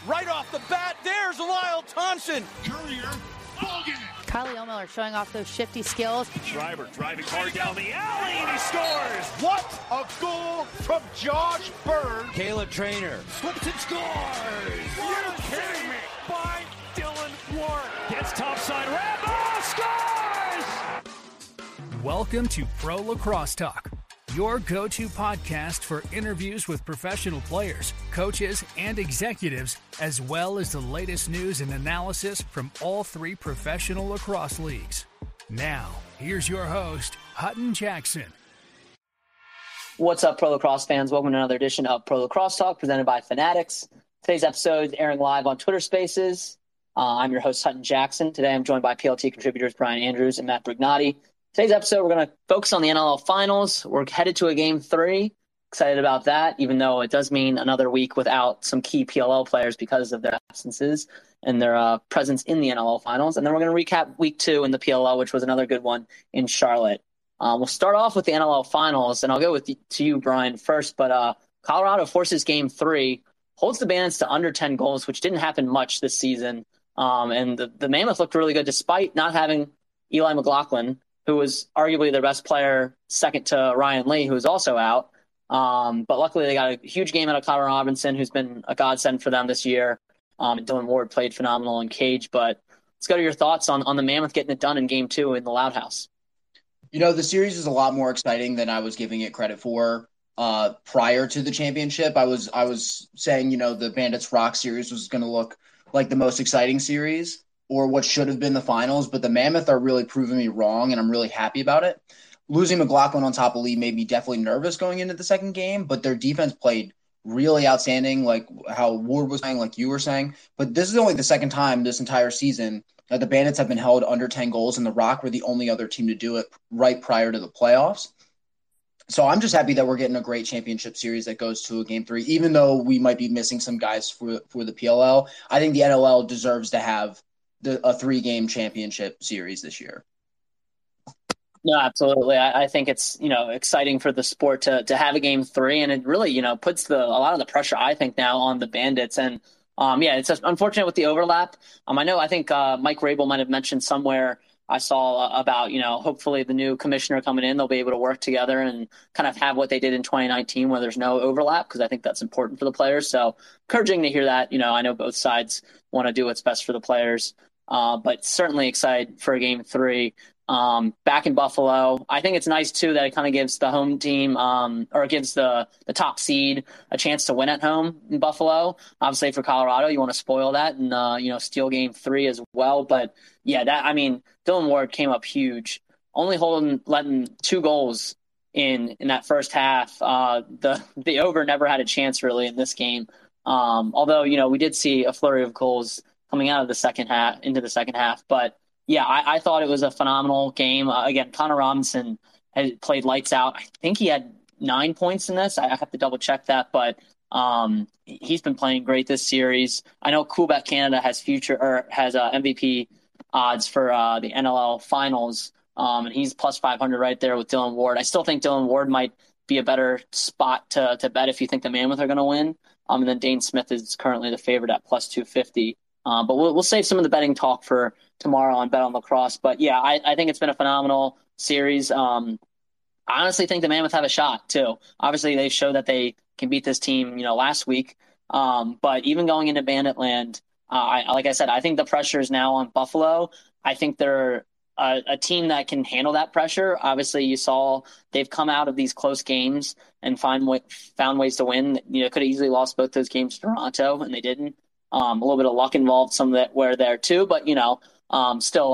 right off the bat. There's Lyle Thompson. Courier, Logan. Kylie O'Miller showing off those shifty skills. Driver driving hard down the alley, and he scores. What a goal from Josh Byrne. Caleb Trainer Flips and scores. You're kidding me. By Dylan Ward. Gets topside wrap. Oh, scores! Welcome to Pro Lacrosse Talk, your go-to podcast for interviews with professional players, coaches, and executives, as well as the latest news and analysis from all three professional lacrosse leagues. Now, here's your host, Hutton Jackson. What's up, Pro Lacrosse fans? Welcome to another edition of Pro Lacrosse Talk presented by Fanatics. Today's episode is airing live on Twitter Spaces. I'm your host, Hutton Jackson. Today I'm joined by PLT contributors Brian Andrews and Matt Brignati. Today's episode, we're going to focus on the NLL Finals. We're headed to a Game 3. Excited about that, even though it does mean another week without some key PLL players because of their absences and their presence in the NLL Finals. And then we're going to recap Week 2 in the PLL, which was another good one in Charlotte. We'll start off with the NLL Finals, and I'll go to you, Brian, first. But Colorado forces Game 3, holds the Bandits to under 10 goals, which didn't happen much this season. And the Mammoth looked really good despite not having Eli McLaughlin, who was arguably their best player, second to Ryan Lee, who is also out. But luckily they got a huge game out of Connor Robinson, who's been a godsend for them this year. And Dylan Ward played phenomenal in cage. But let's go to your thoughts on the Mammoth getting it done in Game 2 in the Loud House. You know, the series is a lot more exciting than I was giving it credit for prior to the championship. I was saying, you know, the Bandits Rock series was going to look like the most exciting series, or what should have been the finals, but the Mammoth are really proving me wrong, and I'm really happy about it. Losing McLaughlin on top of Lee made me definitely nervous going into the second game, but their defense played really outstanding, like how Ward was saying, like you were saying. But this is only the second time this entire season that the Bandits have been held under 10 goals, and the Rock were the only other team to do it right prior to the playoffs. So I'm just happy that we're getting a great championship series that goes to a Game 3, even though we might be missing some guys for the PLL. I think the NLL deserves to have a 3-game championship series this year. No, absolutely. I think it's, exciting for the sport to have a Game 3, and it really, puts a lot of the pressure, I think, now on the Bandits. And it's just unfortunate with the overlap. I think Mike Rabel might have mentioned somewhere I saw about, hopefully the new commissioner coming in, they'll be able to work together and kind of have what they did in 2019 where there's no overlap, because I think that's important for the players. So encouraging to hear that. I know both sides want to do what's best for the players. But certainly excited for Game 3 back in Buffalo. I think it's nice, too, that it kind of gives the home team or it gives the top seed a chance to win at home in Buffalo. Obviously, for Colorado, you want to spoil that and, steal Game 3 as well. But, yeah, Dylan Ward came up huge, only letting 2 goals in that first half. The over never had a chance, really, in this game. Although, we did see a flurry of goals coming out of the second half. But yeah, I thought it was a phenomenal game. Again, Connor Robinson had played lights out. I think he had 9 points in this. I have to double check that, but he's been playing great this series. I know Quebec Canada has MVP odds for the NLL Finals, and he's plus 500 right there with Dylan Ward. I still think Dylan Ward might be a better spot to bet if you think the Mammoth are going to win. And then Dane Smith is currently the favorite at plus 250. But we'll save some of the betting talk for tomorrow on Bet on Lacrosse. But yeah, I think it's been a phenomenal series. I honestly think the Mammoth have a shot too. Obviously, they showed that they can beat this team, last week. But even going into Banditland, like I said, I think the pressure is now on Buffalo. I think they're a team that can handle that pressure. Obviously, you saw they've come out of these close games and found ways to win. Could have easily lost both those games to Toronto, and they didn't. A little bit of luck involved, some of that were there too, but still,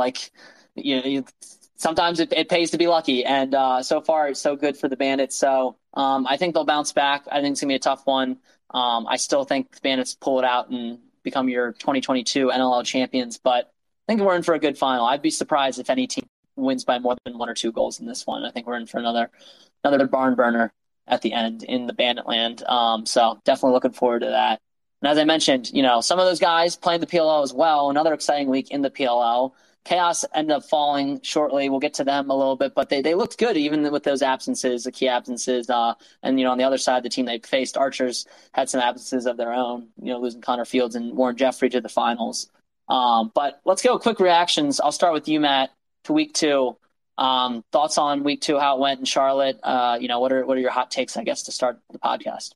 sometimes it pays to be lucky, and so far it's so good for the Bandits. So I think they'll bounce back. I think it's gonna be a tough one. I still think the Bandits pull it out and become your 2022 NLL champions, but I think we're in for a good final. I'd be surprised if any team wins by more than 1 or 2 goals in this one. I think we're in for another barn burner at the end in the Banditland. So definitely looking forward to that. And as I mentioned, some of those guys playing the PLL as well. Another exciting week in the PLL. Chaos ended up falling shortly. We'll get to them a little bit, but they looked good even with those absences, the key absences. And, on the other side of the team they faced, Archers had some absences of their own, losing Connor Fields and Warren Jeffrey to the finals. But let's go quick reactions. I'll start with you, Matt, to week 2. Thoughts on week 2, how it went in Charlotte? What are your hot takes, I guess, to start the podcast?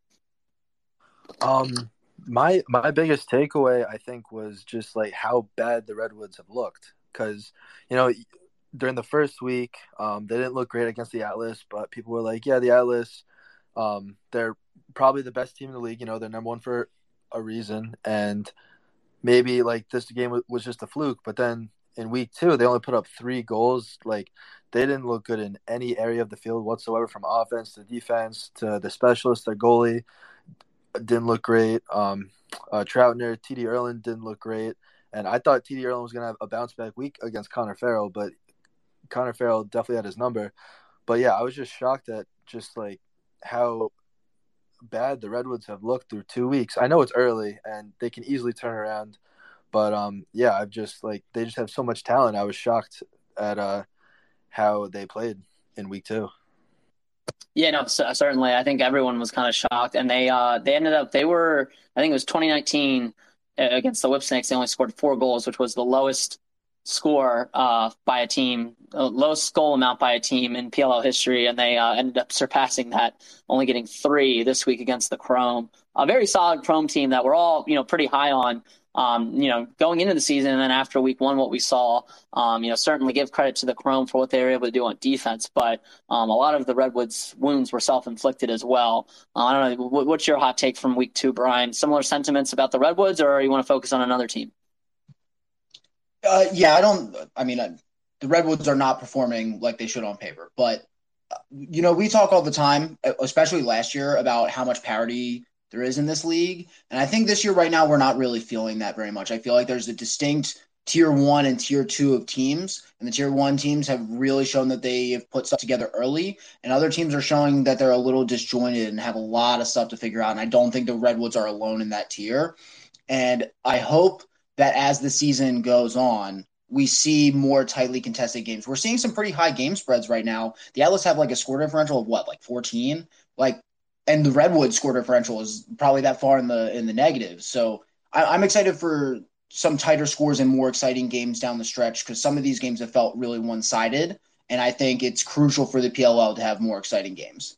My biggest takeaway, I think, was just like how bad the Redwoods have looked. Because, during the first week, they didn't look great against the Atlas, but people were like, yeah, the Atlas, they're probably the best team in the league. They're number 1 for a reason. And maybe like this game was just a fluke. But then in week 2, they only put up 3 goals. Like, they didn't look good in any area of the field whatsoever, from offense to defense to the specialist, their goalie didn't look great. Troutner, TD Erlin didn't look great. And I thought TD Erlin was going to have a bounce-back week against Connor Farrell, but Connor Farrell definitely had his number. But, yeah, I was just shocked at just, like, how bad the Redwoods have looked through 2 weeks. I know it's early, and they can easily turn around. But, yeah, I've just, like, they just have so much talent. I was shocked at how they played in week 2. Yeah, no, certainly. I think everyone was kind of shocked. And they ended up – I think it was 2019 – against the Whipsnakes. They only scored 4 goals, which was the lowest score by a team, lowest goal amount by a team in PLL history, and they ended up surpassing that, only getting 3 this week against the Chrome. A very solid Chrome team that we're all, pretty high on, going into the season. And then after week 1, what we saw, certainly give credit to the Chrome for what they were able to do on defense. But a lot of the Redwoods' wounds were self-inflicted as well. I don't know. What's your hot take from week 2, Brian? Similar sentiments about the Redwoods, or you want to focus on another team? The Redwoods are not performing like they should on paper. But, we talk all the time, especially last year, about how much parity there is in this league. And I think this year right now we're not really feeling that very much. I feel like there's a distinct tier 1 and tier 2 of teams. And the tier 1 teams have really shown that they have put stuff together early. And other teams are showing that they're a little disjointed and have a lot of stuff to figure out. And I don't think the Redwoods are alone in that tier. And I hope that as the season goes on, we see more tightly contested games. We're seeing some pretty high game spreads right now. The Atlas have like a score differential of 14? And the Redwood score differential is probably that far in the negative. So I'm excited for some tighter scores and more exciting games down the stretch, because some of these games have felt really one-sided. And I think it's crucial for the PLL to have more exciting games.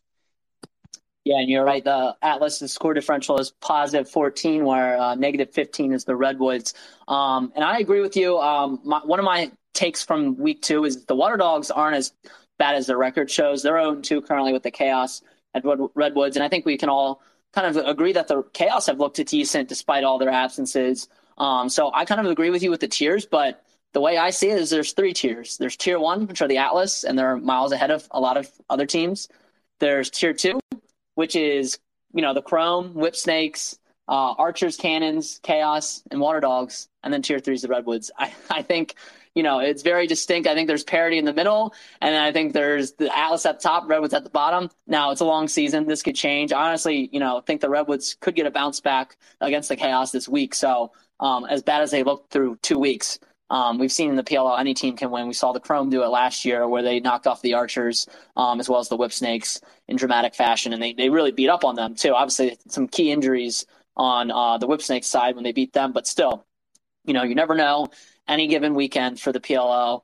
Yeah, and you're right. The Atlas's score differential is positive 14, where negative 15 is the Redwoods. And I agree with you. One of my takes from week 2 is the Water Dogs aren't as bad as their record shows. They're 0-2 currently with the Chaos at Redwoods, and I think we can all kind of agree that the Chaos have looked decent despite all their absences. So I kind of agree with you with the tiers, but the way I see it is there's 3 tiers. There's tier 1, which are the Atlas, and they're miles ahead of a lot of other teams. There's tier 2, which is, the Chrome, Whipsnakes, Archers, Cannons, Chaos, and Water Dogs. And then tier 3 is the Redwoods. I think, it's very distinct. I think there's parity in the middle, and then I think there's the Atlas at the top, Redwoods at the bottom. Now, it's a long season. This could change. I honestly, think the Redwoods could get a bounce back against the Chaos this week. So as bad as they looked through 2 weeks, we've seen in the PLL any team can win. We saw the Chrome do it last year, where they knocked off the Archers as well as the Whipsnakes in dramatic fashion, and they really beat up on them too. Obviously, some key injuries on the Whipsnakes side when they beat them, but still, you never know any given weekend for the PLL.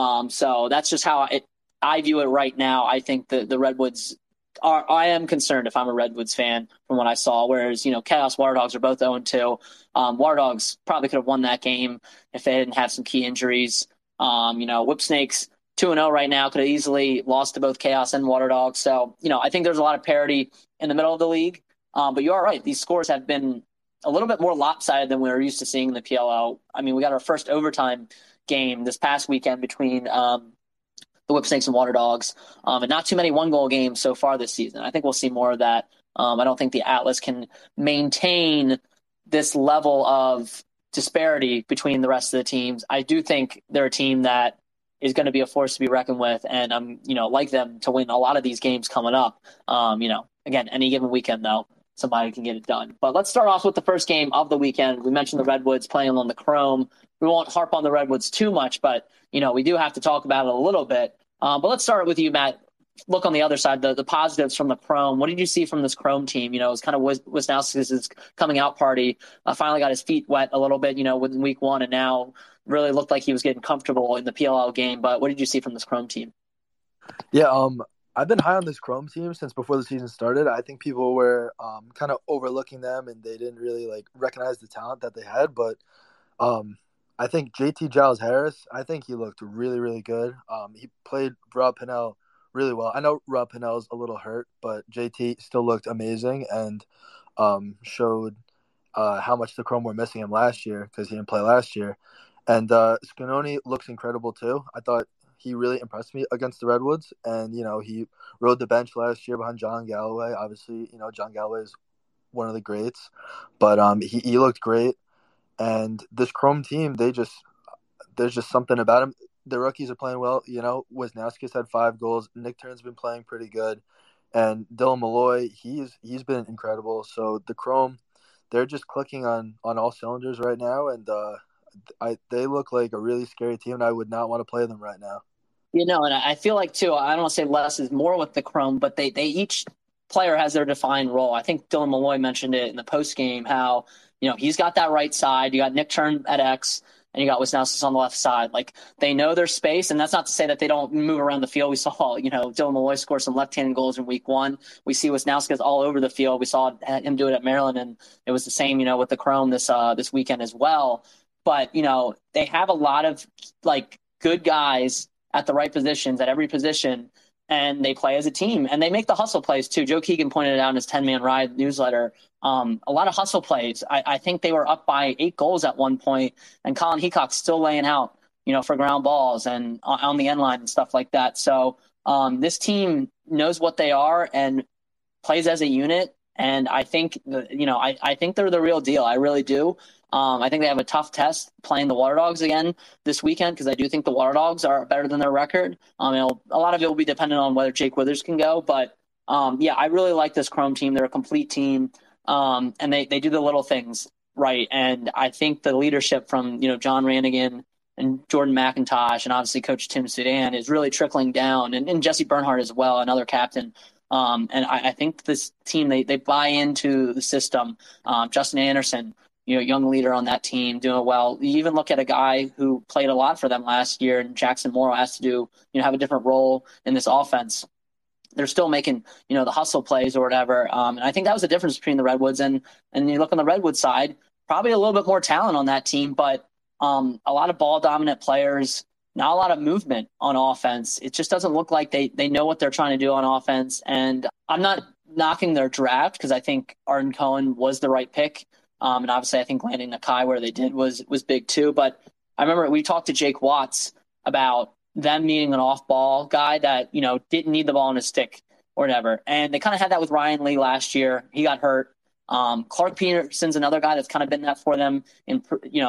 So that's just how I view it right now. I think the Redwoods I am concerned if I'm a Redwoods fan from what I saw, whereas, Chaos Water Dogs are both 0-2. Water Dogs probably could have won that game if they didn't have some key injuries. Whipsnakes 2-0 right now, could have easily lost to both Chaos and Water Dogs. So, I think there's a lot of parity in the middle of the league. But you are right. These scores have been a little bit more lopsided than we were used to seeing in the PLL. I mean, we got our first overtime game this past weekend between the Whipsnakes and Water Dogs, and not too many one-goal games so far this season. I think we'll see more of that. I don't think the Atlas can maintain this level of disparity between the rest of the teams. I do think they're a team that is going to be a force to be reckoned with, and I'm, like them to win a lot of these games coming up. Again, any given weekend, though. somebody can get it done. But let's start off with the first game of the weekend. We mentioned the Redwoods playing on the Chrome. We won't harp on the Redwoods too much, but, we do have to talk about it a little bit. But let's start with you, Matt. Look on the other side, the positives from the Chrome. What did you see from this Chrome team? It was kind of Wisnowski's coming out party. Finally got his feet wet a little bit, within week one, and now really looked like he was getting comfortable in the PLL game. But what did you see from this Chrome team? Yeah, I've been high on this Chrome team since before the season started. I think people were kind of overlooking them, and they didn't really recognize the talent that they had. But I think JT Giles Harris, I think he looked really, really good. He played Rob Pennell really well. I know Rob Pennell's a little hurt, but JT still looked amazing and showed how much the Chrome were missing him last year because he didn't play last year. And Scanoni looks incredible too. I thought he really impressed me against the Redwoods, and he rode the bench last year behind John Galloway. Obviously, John Galloway is one of the greats, but he looked great. And this Chrome team, there's just something about him. The rookies are playing well. Wisnowski's had 5 goals. Nick Turn's been playing pretty good, and Dylan Malloy, he's been incredible. So the Chrome, they're just clicking on all cylinders right now, and they look like a really scary team, and I would not want to play them right now. And I feel like, too, I don't want to say less is more with the Chrome, but they each player has their defined role. I think Dylan Malloy mentioned it in the postgame how, he's got that right side. You got Nick Turn at X, and you got Wisnowski on the left side. They know their space, and that's not to say that they don't move around the field. We saw, Dylan Malloy score some left-handed goals in week 1. We see Wisnowski all over the field. We saw him do it at Maryland, and it was the same, with the Chrome this weekend as well. But, they have a lot of, good guys at the right positions, at every position, and they play as a team. And they make the hustle plays, too. Joe Keegan pointed it out in his 10-man ride newsletter. A lot of hustle plays. I think they were up by 8 goals at one point, and Colin Heacock's still laying out, for ground balls and on the end line and stuff like that. So this team knows what they are and plays as a unit. And I think, I think they're the real deal. I really do. I think they have a tough test playing the Water Dogs again this weekend because I do think the Water Dogs are better than their record. A lot of it will be dependent on whether Jake Withers can go. But, I really like this Chrome team. They're a complete team, and they do the little things right. And I think the leadership from, John Rannigan and Jordan McIntosh and obviously Coach Tim Sudan is really trickling down, and Jesse Bernhardt as well, another captain. And I think this team, they buy into the system. Justin Anderson, young leader on that team, doing well. You even look at a guy who played a lot for them last year, and Jackson Morrow has to do, have a different role in this offense. They're still making, the hustle plays or whatever. And I think that was the difference between the Redwoods and you look on the Redwood side, probably a little bit more talent on that team, but a lot of ball dominant players, not a lot of movement on offense. It just doesn't look like they know what they're trying to do on offense. And I'm not knocking their draft because I think Arden Cohen was the right pick. And obviously I think landing Nakai where they did was big too. But I remember we talked to Jake Watts about them needing an off-ball guy that, didn't need the ball in his stick or whatever. And they kind of had that with Ryan Lee last year. He got hurt. Clark Peterson's another guy that's kind of been that for them in,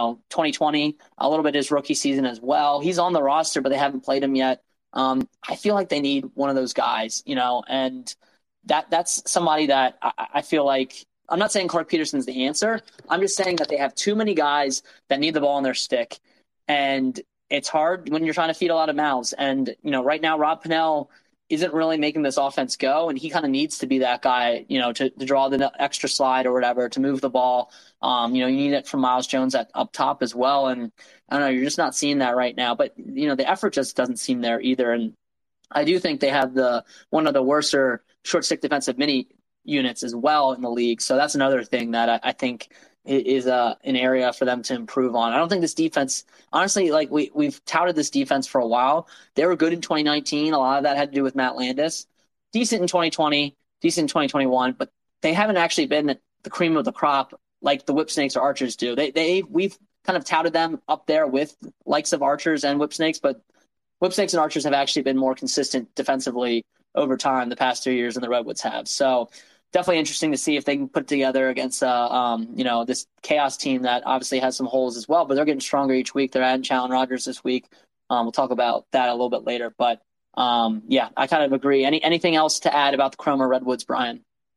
2020, a little bit his rookie season as well. He's on the roster, but they haven't played him yet. I feel like they need one of those guys, and that's somebody that I feel like, I'm not saying Clark Peterson's the answer. I'm just saying that they have too many guys that need the ball in their stick. And it's hard when you're trying to feed a lot of mouths. And, right now Rob Pennell isn't really making this offense go, and he kind of needs to be that guy, to draw the extra slide or whatever, to move the ball. You need it from Miles Jones up top as well. And I don't know, you're just not seeing that right now. But, the effort just doesn't seem there either. And I do think they have one of the worser short stick defensive mini units as well in the league. So that's another thing that I think is an area for them to improve on. I don't think this defense, honestly, we've touted this defense for a while. They were good in 2019. A lot of that had to do with Matt Landis. Decent in 2020, decent in 2021, but they haven't actually been the cream of the crop like the Whipsnakes or Archers do. We've kind of touted them up there with likes of Archers and Whipsnakes, but Whipsnakes and Archers have actually been more consistent defensively over time the past 2 years than the Redwoods have. So definitely interesting to see if they can put it together against, this Chaos team that obviously has some holes as well, but they're getting stronger each week. They're adding Challen Rogers this week. We'll talk about that a little bit later, but I kind of agree. Anything else to add about the Chrome or Redwoods, Brian?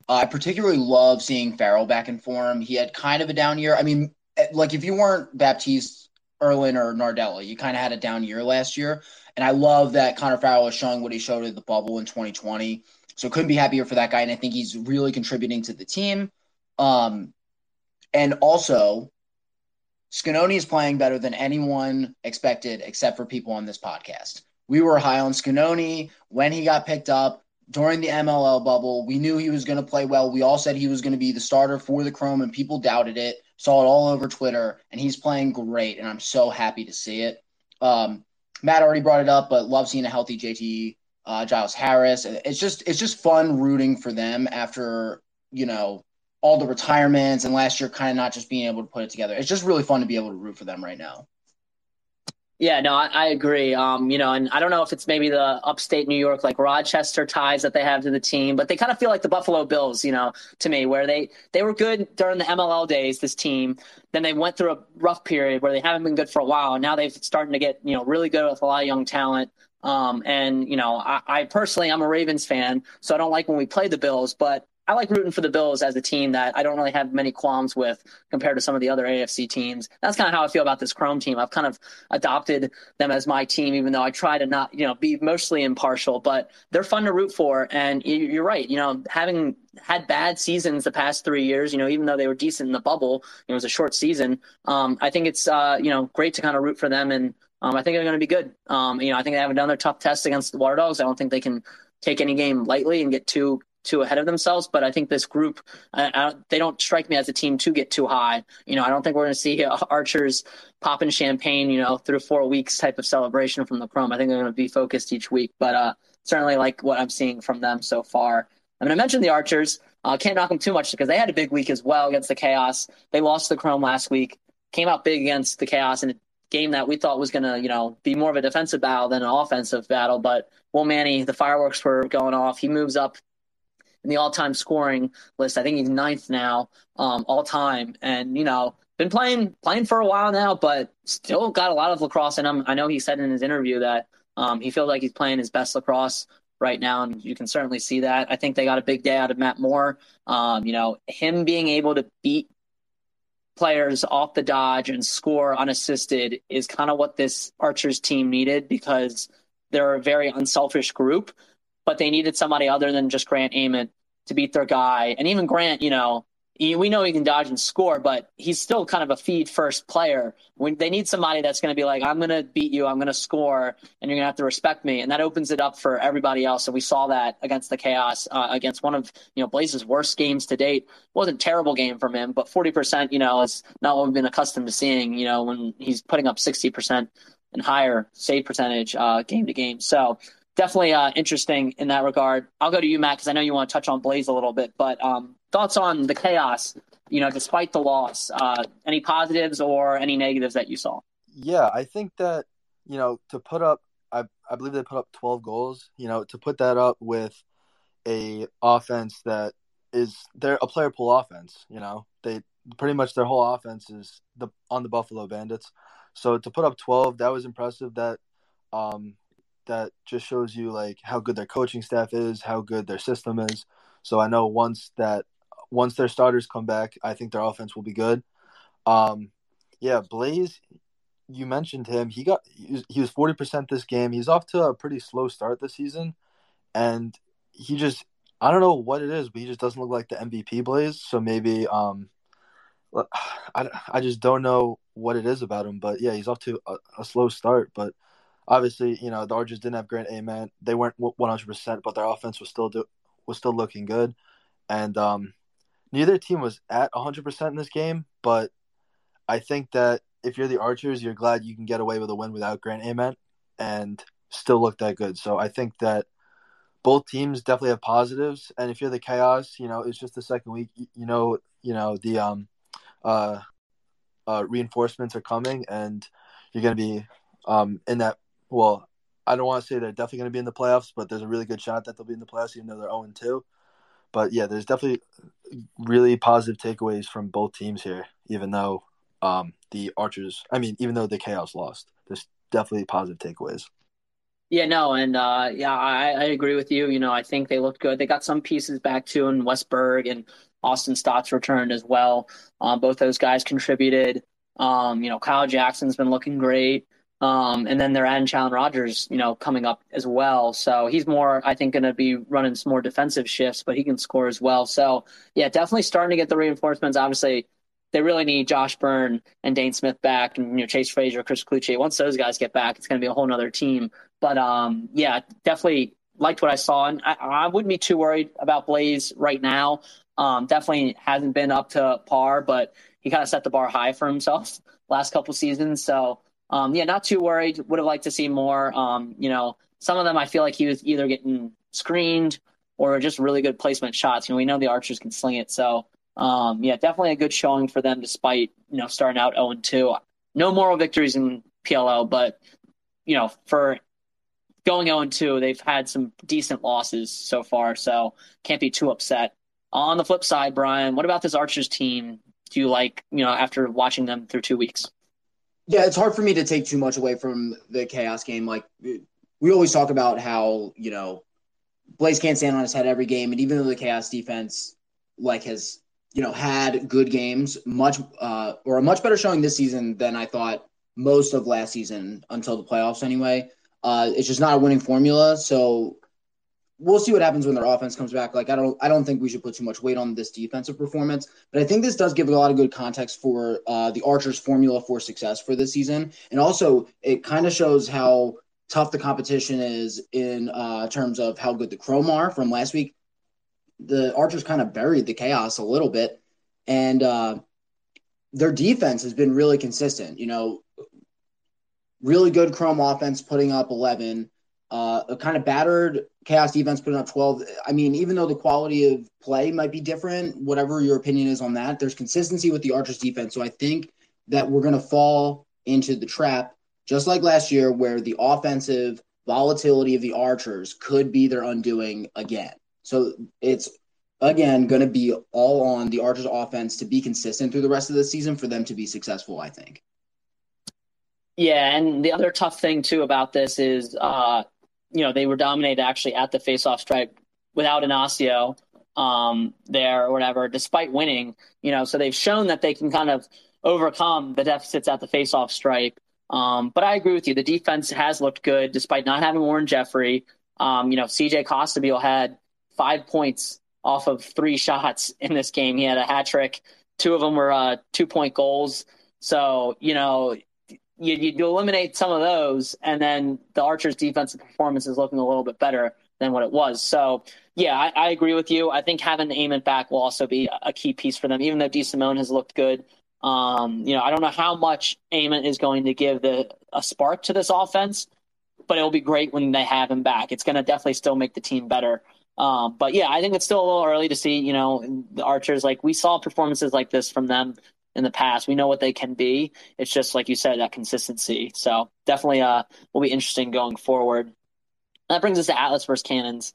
I particularly love seeing Farrell back in form. He had kind of a down year. I mean, like if you weren't Baptiste, Erlin, or Nardella, you kind of had a down year last year. And I love that Connor Farrell is showing what he showed at the bubble in 2020. So couldn't be happier for that guy. And I think he's really contributing to the team. And also, Scanoni is playing better than anyone expected except for people on this podcast. We were high on Scanoni when he got picked up during the MLL bubble. We knew he was going to play well. We all said he was going to be the starter for the Chrome, and people doubted it. Saw it all over Twitter, and he's playing great, and I'm so happy to see it. Matt already brought it up, but love seeing a healthy JT Giles Harris. It's just fun rooting for them after, all the retirements and last year kind of not just being able to put it together. It's just really fun to be able to root for them right now. Yeah, no, I agree. And I don't know if it's maybe the upstate New York, like Rochester ties that they have to the team, but they kind of feel like the Buffalo Bills, to me, where they were good during the MLL days, this team. Then they went through a rough period where they haven't been good for a while. And now they've starting to get, really good with a lot of young talent. I personally, I'm a Ravens fan, so I don't like when we play the Bills, but I like rooting for the Bills as a team that I don't really have many qualms with compared to some of the other AFC teams. That's kind of how I feel about this Chrome team. I've kind of adopted them as my team, even though I try to not, be mostly impartial, but they're fun to root for. And you're right. Having had bad seasons the past 3 years, even though they were decent in the bubble, it was a short season. I think it's, great to kind of root for them. And I think they're going to be good. I think they haven't done their tough tests against the Water Dogs. I don't think they can take any game lightly and get too ahead of themselves, but I think this group, they don't strike me as a team to get too high. I don't think we're going to see Archers popping champagne, through 4 weeks type of celebration from the Chrome. I think they're going to be focused each week, but certainly like what I'm seeing from them so far. I mean, I mentioned the Archers. Can't knock them too much because they had a big week as well against the Chaos. They lost the Chrome last week, came out big against the Chaos in a game that we thought was going to, be more of a defensive battle than an offensive battle. But Will Manny, the fireworks were going off. He moves up in the all-time scoring list. I think he's 9th now, all time. And, been playing for a while now, but still got a lot of lacrosse in him. I know he said in his interview that he feels like he's playing his best lacrosse right now, and you can certainly see that. I think they got a big day out of Matt Moore. Him being able to beat players off the dodge and score unassisted is kind of what this Archers team needed, because they're a very unselfish group. But they needed somebody other than just Grant Ament to beat their guy. And even Grant, we know he can dodge and score, but he's still kind of a feed-first player. When they need somebody that's going to be like, I'm going to beat you, I'm going to score, and you're going to have to respect me. And that opens it up for everybody else. And we saw that against the Chaos, against one of Blaze's worst games to date. It wasn't a terrible game from him, but 40%, is not what we've been accustomed to seeing, when he's putting up 60% and higher save percentage game to game. So definitely interesting in that regard. I'll go to you, Matt, because I know you want to touch on Blaze a little bit, but thoughts on the Chaos, despite the loss, any positives or any negatives that you saw? Yeah, I think that, to put up, I believe they put up 12 goals, to put that up with a offense that they're a player pool offense, they pretty much their whole offense is on the Buffalo Bandits. So to put up 12, that was impressive. That just shows you like how good their coaching staff is, how good their system is. So I know once their starters come back, I think their offense will be good. Blaze, you mentioned him. He was 40% this game. He's off to a pretty slow start this season, and I don't know what it is, but he just doesn't look like the MVP Blaze. So maybe I just don't know what it is about him. But yeah, he's off to a slow start, but. Obviously, the Archers didn't have Grant Ament. They weren't 100%, but their offense was still looking good. And neither team was at 100% in this game, but I think that if you're the Archers, you're glad you can get away with a win without Grant Ament and still look that good. So I think that both teams definitely have positives. And if you're the Chaos, it's just the second week. The reinforcements are coming, and you're going to be in that. Well, I don't want to say they're definitely going to be in the playoffs, but there's a really good shot that they'll be in the playoffs, even though they're 0-2. But yeah, there's definitely really positive takeaways from both teams here, even though even though the Chaos lost. There's definitely positive takeaways. Yeah, no, and I agree with you. I think they looked good. They got some pieces back too, and Westberg and Austin Stotts returned as well. Both those guys contributed. Kyle Jackson's been looking great. And then they're adding Challen Rogers, coming up as well. So he's more, I think, going to be running some more defensive shifts, but he can score as well. So yeah, definitely starting to get the reinforcements. Obviously, they really need Josh Byrne and Dane Smith back, and Chase Frazier, Chris Cloutier. Once those guys get back, it's going to be a whole nother team. But yeah, definitely liked what I saw, and I wouldn't be too worried about Blaze right now. Definitely hasn't been up to par, but he kind of set the bar high for himself last couple seasons. So yeah, not too worried. Would have liked to see more. Some of them I feel like he was either getting screened or just really good placement shots. We know the Archers can sling it, so. Yeah, definitely a good showing for them despite, starting out 0-2. No moral victories in PLO, but, for going 0-2, they've had some decent losses so far, so can't be too upset. On the flip side, Brian, what about this Archers team do you like, after watching them through 2 weeks? Yeah, it's hard for me to take too much away from the Chaos game. Like, we always talk about how, Blaze can't stand on his head every game, and even though the Chaos defense, has had good games, or a much better showing this season than I thought most of last season until the playoffs anyway. It's just not a winning formula. So we'll see what happens when their offense comes back. I don't think we should put too much weight on this defensive performance, but I think this does give a lot of good context for the Archers' formula for success for this season. And also it kind of shows how tough the competition is in terms of how good the Chrome are from last week. The Archers kind of buried the Chaos a little bit, and their defense has been really consistent. Really good Chrome offense putting up 11, a kind of battered Chaos defense putting up 12. I mean, even though the quality of play might be different, whatever your opinion is on that, there's consistency with the Archers defense. So I think that we're going to fall into the trap, just like last year, where the offensive volatility of the Archers could be their undoing again. So it's, again, going to be all on the Archers offense to be consistent through the rest of the season for them to be successful, I think. Yeah, and the other tough thing, too, about this is, they were dominated actually at the faceoff stripe without Inacio there or whatever, despite winning. So they've shown that they can kind of overcome the deficits at the faceoff stripe. But I agree with you. The defense has looked good despite not having Warren Jeffrey. CJ Costabile had 5 points off of 3 shots in this game. He had a hat trick. 2 of them were 2-point goals. So, you eliminate some of those, and then the Archers' defensive performance is looking a little bit better than what it was. So, yeah, I agree with you. I think having Amon back will also be a key piece for them, even though DeSimone has looked good. I don't know how much Amon is going to give a spark to this offense, but it'll be great when they have him back. It's going to definitely still make the team better. But, yeah, I think it's still a little early to see, the Archers. We saw performances like this from them in the past. We know what they can be. It's just, like you said, that consistency. So definitely will be interesting going forward. That brings us to Atlas versus Cannons.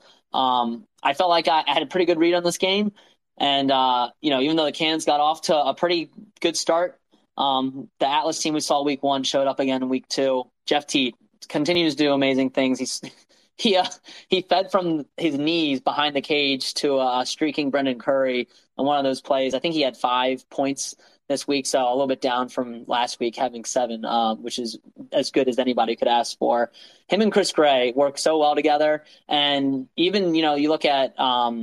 I felt like I had a pretty good read on this game. And, even though the Cannons got off to a pretty good start, the Atlas team we saw week 1 showed up again in week 2. Jeff Teat continues to do amazing things. He fed from his knees behind the cage to streaking Brendan Curry on one of those plays. I think he had 5 points this week, so a little bit down from last week having 7, which is as good as anybody could ask for. Him and Chris Gray work so well together, and even you look at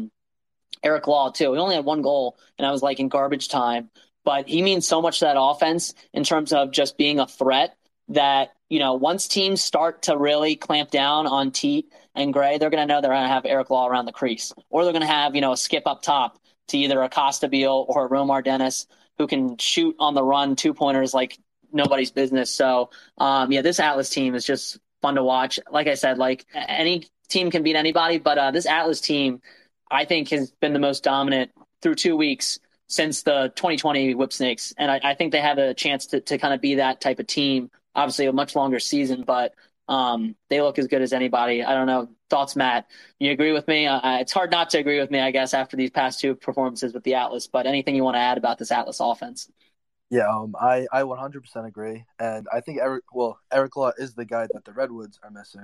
Eric Law too. He only had 1 goal, and I was in garbage time, but he means so much to that offense in terms of just being a threat that once teams start to really clamp down on Teat and Gray, they're going to know they're going to have Eric Law around the crease, or they're going to have a skip up top to either a Costabile or a Romar Dennis, who can shoot on the run 2-pointers like nobody's business. So, this Atlas team is just fun to watch. Like I said, any team can beat anybody, but this Atlas team, I think, has been the most dominant through 2 weeks since the 2020 Whipsnakes. And I think they have a chance to kind of be that type of team. Obviously, a much longer season, but they look as good as anybody. I don't know. Thoughts, Matt? You agree with me? It's hard not to agree with me, I guess, after these past 2 performances with the Atlas. But anything you want to add about this Atlas offense? Yeah, I 100% agree, and I think Eric Law is the guy that the Redwoods are missing.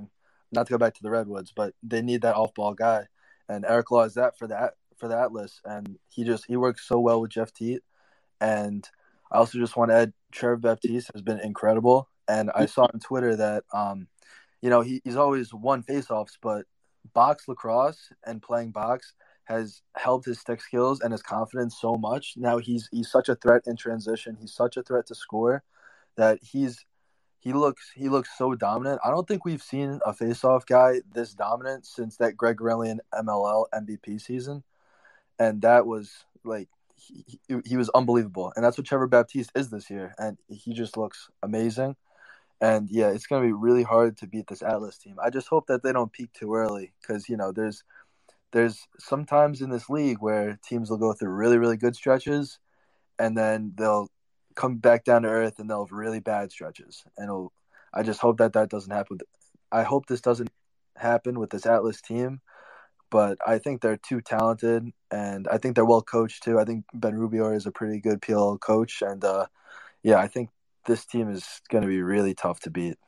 not to go back to the Redwoods, but they need that off-ball guy, and Eric Law is that for the Atlas, and he works so well with Jeff Teat. And I also just want to add, Trevor Baptiste has been incredible, and I saw on Twitter that he's always won faceoffs, but box lacrosse and playing box has helped his stick skills and his confidence so much. Now he's such a threat in transition. He's such a threat to score that he looks so dominant. I don't think we've seen a faceoff guy this dominant since that Greg Aurelian MLL MVP season, and that was like he was unbelievable. And that's what Trevor Baptiste is this year, and he just looks amazing. And yeah, it's going to be really hard to beat this Atlas team. I just hope that they don't peak too early, because there's sometimes in this league where teams will go through really, really good stretches, and then they'll come back down to earth and they'll have really bad stretches. And I just hope that doesn't happen. I hope this doesn't happen with this Atlas team, but I think they're too talented, and I think they're well coached too. I think Ben Rubior is a pretty good PLL coach, and I think this team is going to be really tough to beat.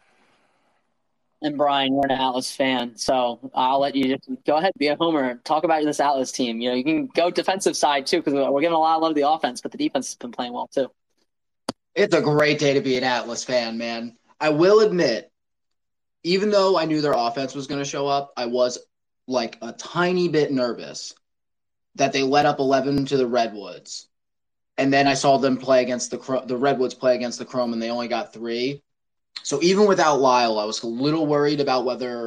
And Brian, you're an Atlas fan, so I'll let you just go ahead, be a homer, talk about this Atlas team. You can go defensive side too, because we're giving a lot of love to the offense, but the defense has been playing well too. It's a great day to be an Atlas fan, man. I will admit, even though I knew their offense was going to show up, I was like a tiny bit nervous that they let up 11 to the Redwoods. And then I saw them play against the Redwoods play against the Chrome, and they only got 3. So even without Lyle, I was a little worried about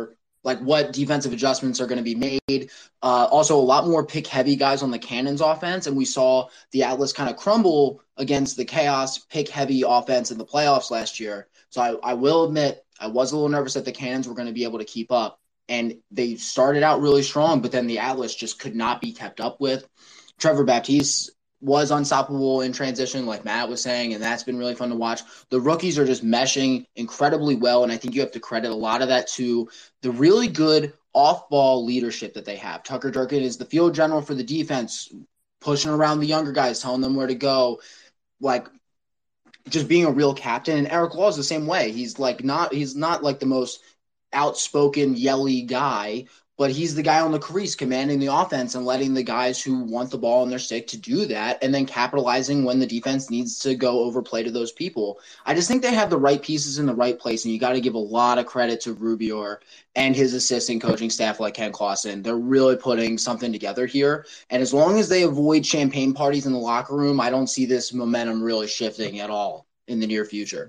what defensive adjustments are going to be made. Also, a lot more pick-heavy guys on the Cannons offense, and we saw the Atlas kind of crumble against the Chaos pick-heavy offense in the playoffs last year. So I will admit I was a little nervous that the Cannons were going to be able to keep up, and they started out really strong, but then the Atlas just could not be kept up with. Trevor Baptiste was unstoppable in transition, like Matt was saying, and that's been really fun to watch. The rookies are just meshing incredibly well, and I think you have to credit a lot of that to the really good off-ball leadership that they have. Tucker Durkin is the field general for the defense, pushing around the younger guys, telling them where to go, like just being a real captain. And Eric Law is the same way. He's not like the most outspoken, yelly guy, but he's the guy on the crease commanding the offense and letting the guys who want the ball in their stick to do that, and then capitalizing when the defense needs to go overplay to those people. I just think they have the right pieces in the right place, and you got to give a lot of credit to Rubior and his assistant coaching staff like Ken Clausen. They're really putting something together here, and as long as they avoid champagne parties in the locker room, I don't see this momentum really shifting at all in the near future.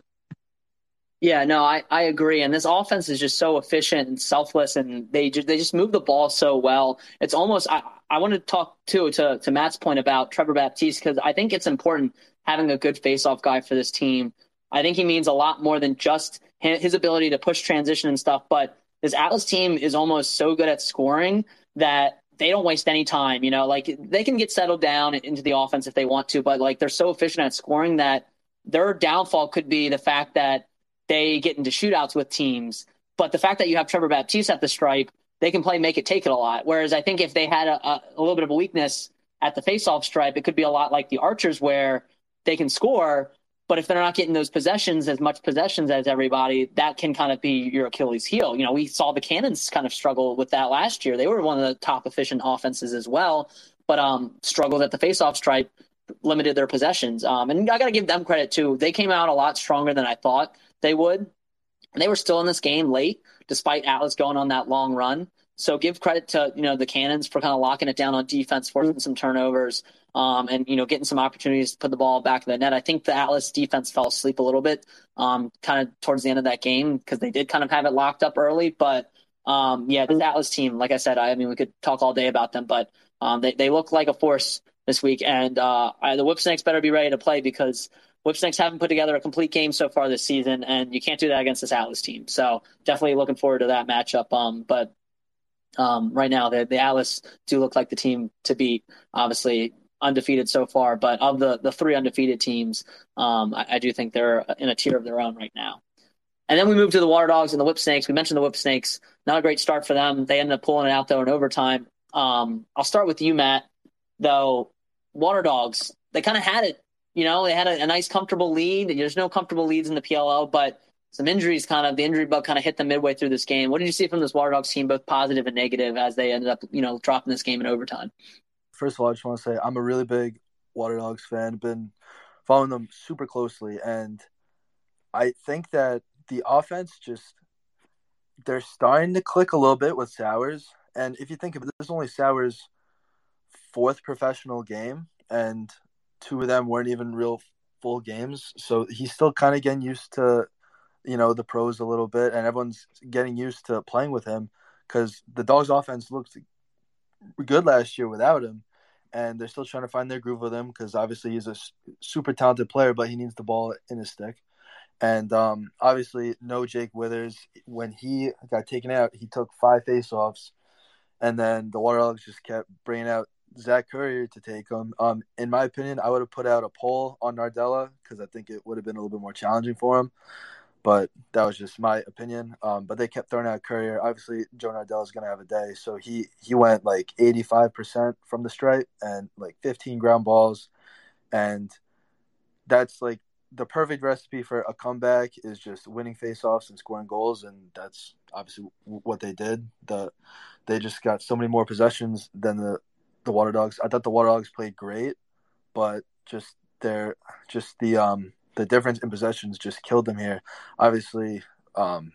Yeah, no, I agree. And this offense is just so efficient and selfless, and they just move the ball so well. It's almost I want to talk too to Matt's point about Trevor Baptiste, because I think it's important having a good face-off guy for this team. I think he means a lot more than just his ability to push transition and stuff. But this Atlas team is almost so good at scoring that they don't waste any time. Like they can get settled down into the offense if they want to, but like they're so efficient at scoring that their downfall could be the fact that they get into shootouts with teams. But the fact that you have Trevor Baptiste at the stripe, they can play make it take it a lot. Whereas I think if they had a little bit of a weakness at the face-off stripe, it could be a lot like the Archers where they can score, but if they're not getting those possessions, as much possessions as everybody, that can kind of be your Achilles heel. We saw the Cannons kind of struggle with that last year. They were one of the top efficient offenses as well, but struggled at the face-off stripe, limited their possessions. And I got to give them credit too. They came out a lot stronger than I thought they would. And they were still in this game late, despite Atlas going on that long run. So give credit to, the Cannons for kind of locking it down on defense, forcing some turnovers, and, getting some opportunities to put the ball back in the net. I think the Atlas defense fell asleep a little bit, kind of towards the end of that game, because they did kind of have it locked up early. But, this Atlas team, like I said, we could talk all day about them, but they look like a force this week. And the Whipsnakes better be ready to play, because Whipsnakes haven't put together a complete game so far this season, and you can't do that against this Atlas team. So definitely looking forward to that matchup. But right now, the Atlas do look like the team to beat. Obviously undefeated so far, but of the 3 undefeated teams, I do think they're in a tier of their own right now. And then we move to the Water Dogs and the Whipsnakes. We mentioned the Whipsnakes. Not a great start for them. They ended up pulling it out, though, in overtime. I'll start with you, Matt. Though, Water Dogs, they kind of had it. They had a nice, comfortable lead. There's no comfortable leads in the PLL, but some injuries the injury bug kind of hit them midway through this game. What did you see from this Water Dogs team, both positive and negative, as they ended up, dropping this game in overtime? First of all, I just want to say I'm a really big Water Dogs fan. Been following them super closely, and I think that the offense they're starting to click a little bit with Sowers. And if you think of it, this is only Sowers' fourth professional game, and two of them weren't even real full games. So he's still kind of getting used to, the pros a little bit, and everyone's getting used to playing with him because the Dogs offense looked good last year without him, and they're still trying to find their groove with him because obviously he's a super talented player, but he needs the ball in his stick. And obviously no Jake Withers. When he got taken out, he took 5 faceoffs, and then the Water Dogs just kept bringing out Zach Currier to take him. In my opinion, I would have put out a poll on Nardella because I think it would have been a little bit more challenging for him. But that was just my opinion. But they kept throwing out Currier. Obviously, Joe Nardella is going to have a day. So he went like 85% from the stripe and like 15 ground balls. And that's like the perfect recipe for a comeback is just winning faceoffs and scoring goals. And that's obviously what they did. They just got so many more possessions than the Water Dogs. I thought the Water Dogs played great, but the difference in possessions just killed them here. Obviously, when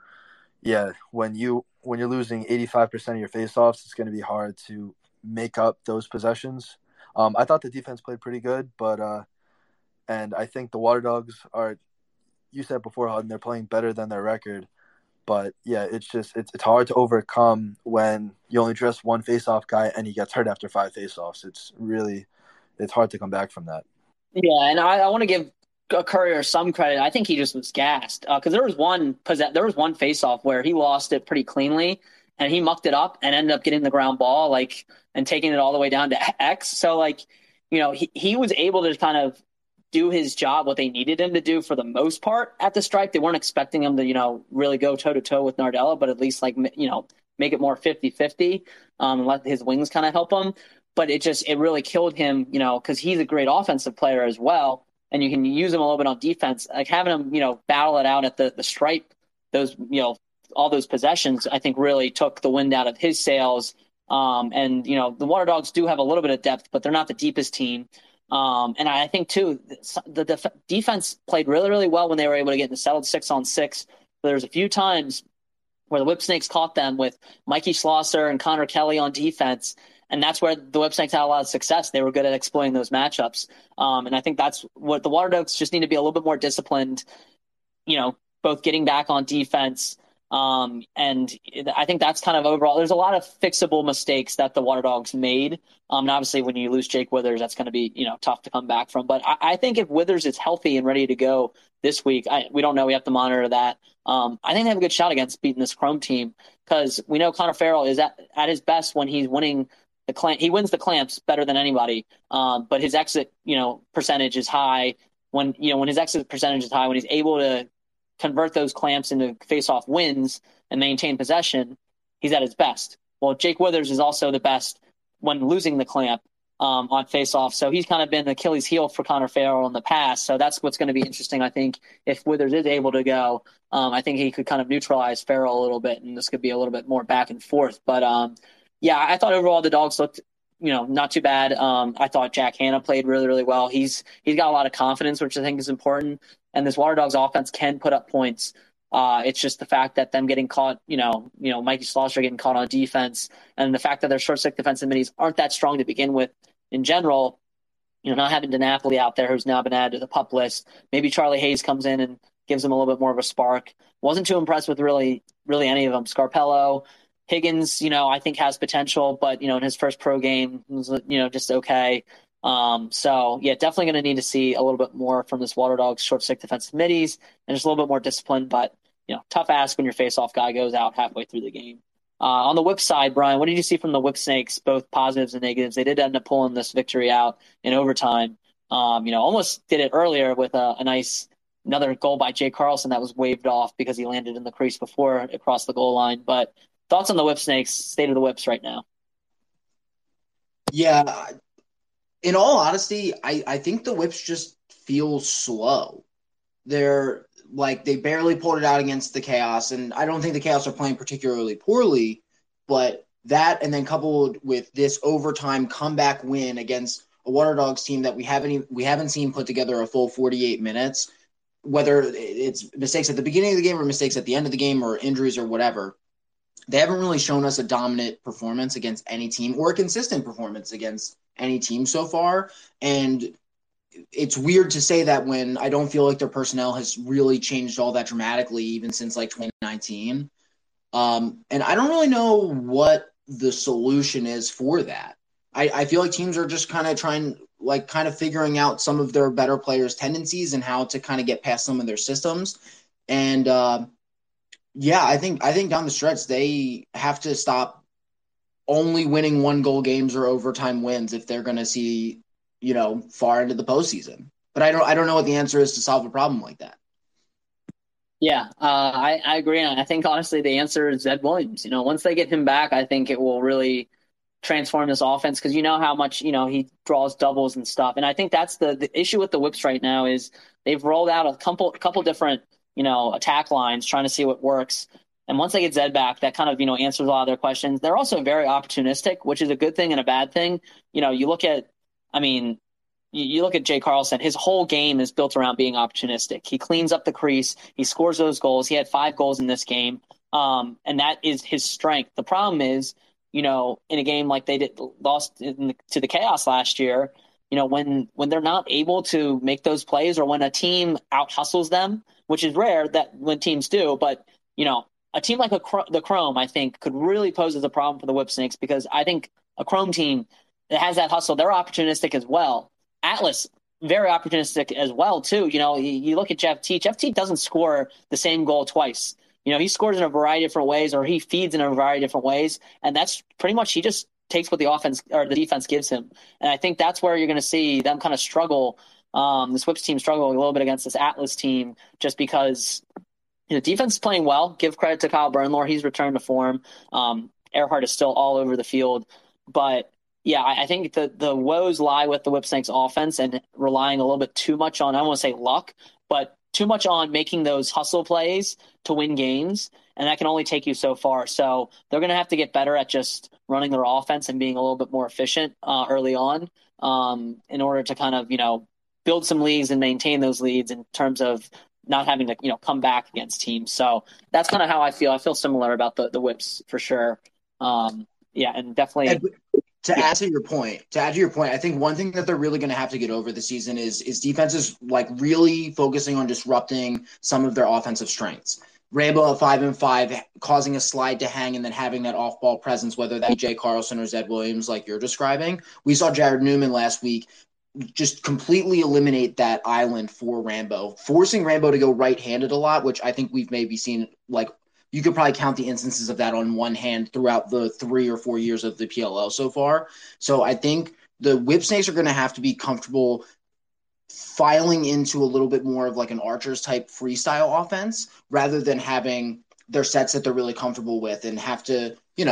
you're losing 85% of your faceoffs, it's going to be hard to make up those possessions. I thought the defense played pretty good, but and I think the Water Dogs are, you said before, Hudden, they're playing better than their record. But yeah, it's hard to overcome when you only dress one faceoff guy and he gets hurt after 5 faceoffs. It's hard to come back from that. Yeah, and I want to give Currier some credit. I think he just was gassed because there was one faceoff where he lost it pretty cleanly and he mucked it up and ended up getting the ground ball and taking it all the way down to X. So he was able to kind of do his job, what they needed him to do for the most part at the stripe. They weren't expecting him to, really go toe to toe with Nardella, but at least make it more 50-50 and let his wings kind of help him. But it really killed him, because he's a great offensive player as well. And you can use him a little bit on defense, like having him, battle it out at the stripe. Those, all those possessions, I think really took the wind out of his sails. And the Water Dogs do have a little bit of depth, but they're not the deepest team. And I think, too, the defense played really, really well when they were able to get in the settled 6-on-6. There was a few times where the Whipsnakes caught them with Mikey Schlosser and Connor Kelly on defense, and that's where the Whipsnakes had a lot of success. They were good at exploiting those matchups. And I think that's what the Water Dogs just need to be a little bit more disciplined, both getting back on defense. And I think that's kind of overall. There's a lot of fixable mistakes that the Water Dogs made. And obviously, when you lose Jake Withers, that's going to be tough to come back from. But I think if Withers is healthy and ready to go this week, we don't know. We have to monitor that. I think they have a good shot against beating this Chrome team because we know Connor Farrell is at his best when he's winning the clamp. He wins the clamps better than anybody. But his exit percentage is high. When his exit percentage is high, when he's able to convert those clamps into face-off wins and maintain possession, he's at his best. Well, Jake Withers is also the best when losing the clamp on face-off. So he's kind of been the Achilles heel for Connor Farrell in the past. So that's what's going to be interesting, I think, if Withers is able to go. I think he could kind of neutralize Farrell a little bit, and this could be a little bit more back and forth. But, I thought overall the Dogs looked not too bad. I thought Jack Hanna played really, really well. He's got a lot of confidence, which I think is important. And this Water Dogs offense can put up points. It's just the fact that them getting caught, Mikey Schlosser getting caught on defense, and the fact that their short stick defensive middies aren't that strong to begin with in general. Not having DiNapoli out there, who's now been added to the PUP list. Maybe Charlie Hayes comes in and gives them a little bit more of a spark. Wasn't too impressed with really, really any of them. Scarpello, Higgins, I think has potential, but in his first pro game was just okay. Definitely going to need to see a little bit more from this Water Dogs short stick defensive middies and just a little bit more discipline. But tough ask when your face-off guy goes out halfway through the game. On the Whip side, Brian, what did you see from the Whipsnakes, both positives and negatives? They did end up pulling this victory out in overtime. Almost did it earlier with another goal by Jay Carlson that was waved off because he landed in the crease before it crossed the goal line. But thoughts on the Whipsnakes, state of the Whips right now? Yeah, in all honesty, I think the Whips just feel slow. They're like they barely pulled it out against the Chaos, and I don't think the Chaos are playing particularly poorly, but that and then coupled with this overtime comeback win against a Water Dogs team that we haven't seen put together a full 48 minutes, whether it's mistakes at the beginning of the game or mistakes at the end of the game or injuries or whatever. They haven't really shown us a dominant performance against any team or a consistent performance against any team so far. And it's weird to say that when I don't feel like their personnel has really changed all that dramatically, even since like 2019. And I don't really know what the solution is for that. I feel like teams are just kind of figuring out some of their better players' tendencies and how to kind of get past some of their systems. And I think down the stretch they have to stop only winning 1-goal games or overtime wins if they're going to see, far into the postseason. But I don't know what the answer is to solve a problem like that. Yeah, I agree. And I think honestly the answer is Zed Williams. Once they get him back, I think it will really transform this offense because how much he draws doubles and stuff. And I think that's the issue with the Whips right now is they've rolled out a couple different attack lines trying to see what works. And once they get Zed back, that kind of answers a lot of their questions. They're also very opportunistic, which is a good thing and a bad thing. You look at Jay Carlson, his whole game is built around being opportunistic. He cleans up the crease. He scores those goals. He had 5 goals in this game. And that is his strength. The problem is, in a game like they lost to the Chaos last year, when they're not able to make those plays or when a team out hustles them, which is rare that when teams do, but, a team like the Chrome, I think, could really pose as a problem for the Whipsnakes because I think a Chrome team that has that hustle, they're opportunistic as well. Atlas, very opportunistic as well, too. You look at Jeff Teat. Jeff Teat doesn't score the same goal twice. He scores in a variety of different ways or he feeds in a variety of different ways. And that's pretty much he just takes what the offense or the defense gives him. And I think that's where you're going to see them kind of struggle. This Whips team struggle a little bit against this Atlas team just because defense is playing well. Give credit to Kyle Bernlohr. He's returned to form. Earhart is still all over the field. But yeah, I think the woes lie with the Whipsnakes offense and relying a little bit too much on, I don't want to say luck, but too much on making those hustle plays to win games. And that can only take you so far. So they're going to have to get better at just running their offense and being a little bit more efficient early on in order to kind of, build some leads and maintain those leads in terms of not having to, come back against teams. So that's kind of how I feel. I feel similar about the Whips for sure. And definitely. To add to your point, I think one thing that they're really going to have to get over this season is defenses like really focusing on disrupting some of their offensive strengths. Rambo at 5-5, causing a slide to hang and then having that off-ball presence, whether that be Jay Carlson or Zed Williams like you're describing. We saw Jared Newman last week just completely eliminate that island for Rambo, forcing Rambo to go right-handed a lot, which I think we've maybe seen like – you could probably count the instances of that on one hand throughout the 3 or 4 years of the PLL so far. So I think the Whipsnakes are going to have to be comfortable filing into a little bit more of like an Archers type freestyle offense rather than having their sets that they're really comfortable with and have to,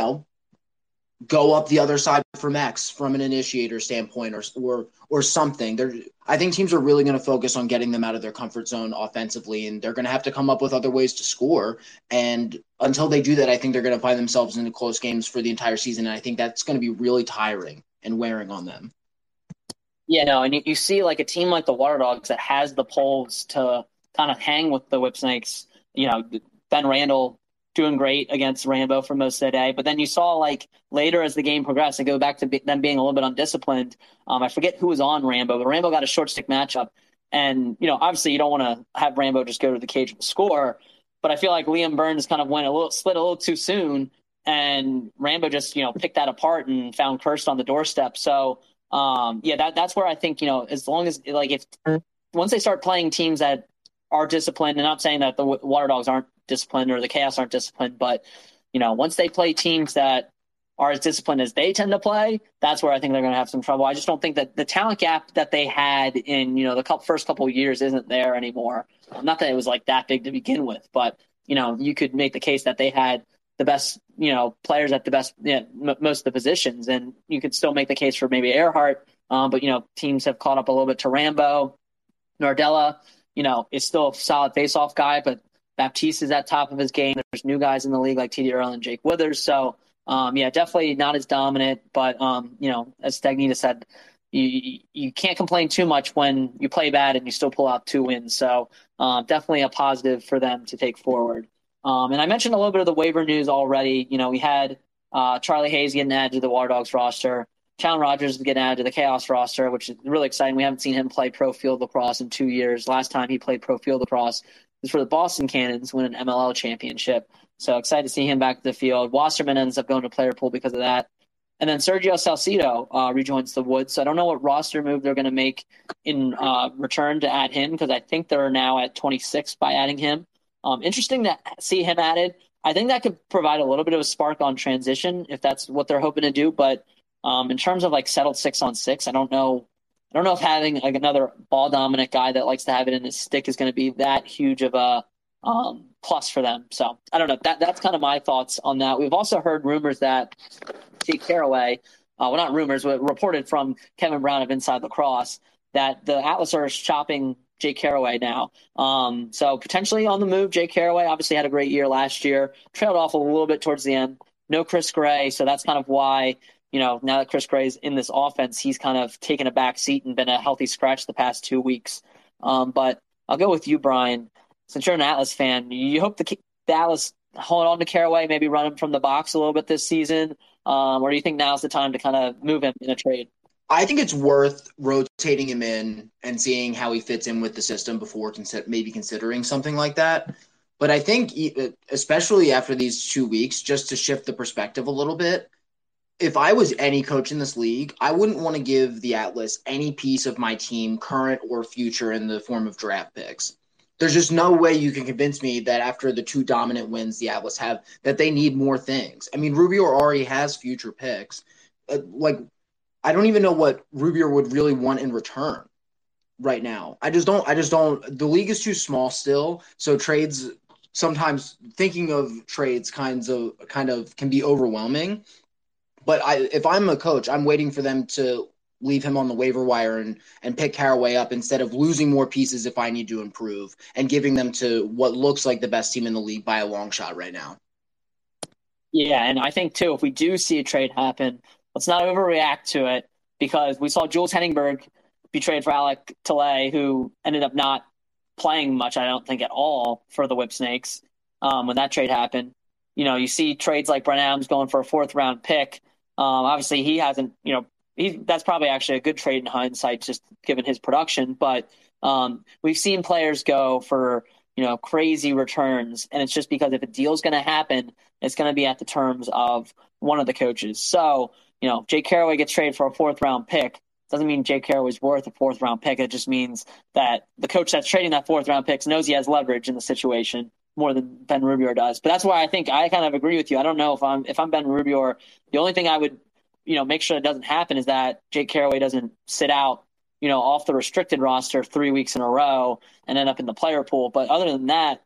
go up the other side from X from an initiator standpoint or something. I think teams are really going to focus on getting them out of their comfort zone offensively, and they're going to have to come up with other ways to score. And until they do that, I think they're going to find themselves in close games for the entire season. And I think that's going to be really tiring and wearing on them. Yeah, no, and you see like a team like the Water Dogs that has the poles to kind of hang with the Whipsnakes. Ben Randall doing great against Rambo for most of the day. But then you saw like later as the game progressed and go back to them being a little bit undisciplined. I forget who was on Rambo, but Rambo got a short stick matchup. And, obviously you don't want to have Rambo just go to the cage and score. But I feel like Liam Burns kind of split a little too soon. And Rambo just, picked that apart and found Kirst on the doorstep. So, that's where I think, as long as once they start playing teams that are disciplined, and I'm not saying that the Water Dogs aren't disciplined or the Chaos aren't disciplined, but once they play teams that are as disciplined as they tend to play, that's where I think they're going to have some trouble. I just don't think that the talent gap that they had in the first couple of years isn't there anymore. Not that it was like that big to begin with, but you could make the case that they had the best players at the best most of the positions, and you could still make the case for maybe Earhart, but teams have caught up a little bit to Rambo, Nardella. is still a solid face-off guy, but Baptiste is at top of his game. There's new guys in the league like T.D. Earl and Jake Withers. So, definitely not as dominant. But, as Stagnita said, you can't complain too much when you play bad and you still pull out 2 wins. So, definitely a positive for them to take forward. And I mentioned a little bit of the waiver news already. We had Charlie Hayes getting added to the Water Dogs roster. Challen Rogers is getting added to the Chaos roster, which is really exciting. We haven't seen him play pro field lacrosse in 2 years. Last time he played pro field lacrosse was for the Boston Cannons, winning an MLL championship. So excited to see him back to the field. Wasserman ends up going to player pool because of that. And then Sergio Salcido rejoins the Woods. So I don't know what roster move they're going to make in return to add him, because I think they're now at 26 by adding him. Interesting to see him added. I think that could provide a little bit of a spark on transition if that's what they're hoping to do. But in terms of settled 6-on-6, I don't know if having another ball dominant guy that likes to have it in his stick is going to be that huge of a plus for them. So I don't know. That's kind of my thoughts on that. We've also heard rumors that Jake Caraway, not rumors, but reported from Kevin Brown of Inside Lacrosse, that the Atlas are shopping Jake Caraway now. So potentially on the move. Jake Caraway obviously had a great year last year, trailed off a little bit towards the end. No Chris Gray, so that's kind of why, now that Chris Gray's in this offense, he's kind of taken a back seat and been a healthy scratch the past 2 weeks. But I'll go with you, Brian. Since you're an Atlas fan, you hope the Atlas hold on to Caraway, maybe run him from the box a little bit this season? Or do you think now's the time to kind of move him in a trade? I think it's worth rotating him in and seeing how he fits in with the system before maybe considering something like that. But I think, especially after these 2 weeks, just to shift the perspective a little bit, if I was any coach in this league, I wouldn't want to give the Atlas any piece of my team, current or future, in the form of draft picks. There's just no way you can convince me that after the 2 dominant wins the Atlas have, that they need more things. I mean, Rubio already has future picks. I don't even know what Rubio would really want in return right now. I just don't. The league is too small still, so trades, sometimes thinking of trades kind of can be overwhelming. But if I'm a coach, I'm waiting for them to leave him on the waiver wire and pick Caraway up instead of losing more pieces if I need to improve and giving them to what looks like the best team in the league by a long shot right now. Yeah, and I think, too, if we do see a trade happen, let's not overreact to it, because we saw Jules Henningberg be traded for Alec Tilley, who ended up not playing much, I don't think, at all for the Whip Snakes when that trade happened. You see trades like Brent Adams going for a 4th-round pick. Obviously, he hasn't, that's probably actually a good trade in hindsight, just given his production. But we've seen players go for, crazy returns. And it's just because if a deal's going to happen, it's going to be at the terms of one of the coaches. So, Jake Caraway gets traded for a 4th-round pick. Doesn't mean Jake Caraway's worth a 4th-round pick. It just means that the coach that's trading that 4th-round pick knows he has leverage in the situation more than Ben Rubio does. But that's why I think I kind of agree with you. I don't know if I'm Ben Rubio, the only thing I would, make sure that doesn't happen is that Jake Caraway doesn't sit out, off the restricted roster 3 weeks in a row and end up in the player pool. But other than that,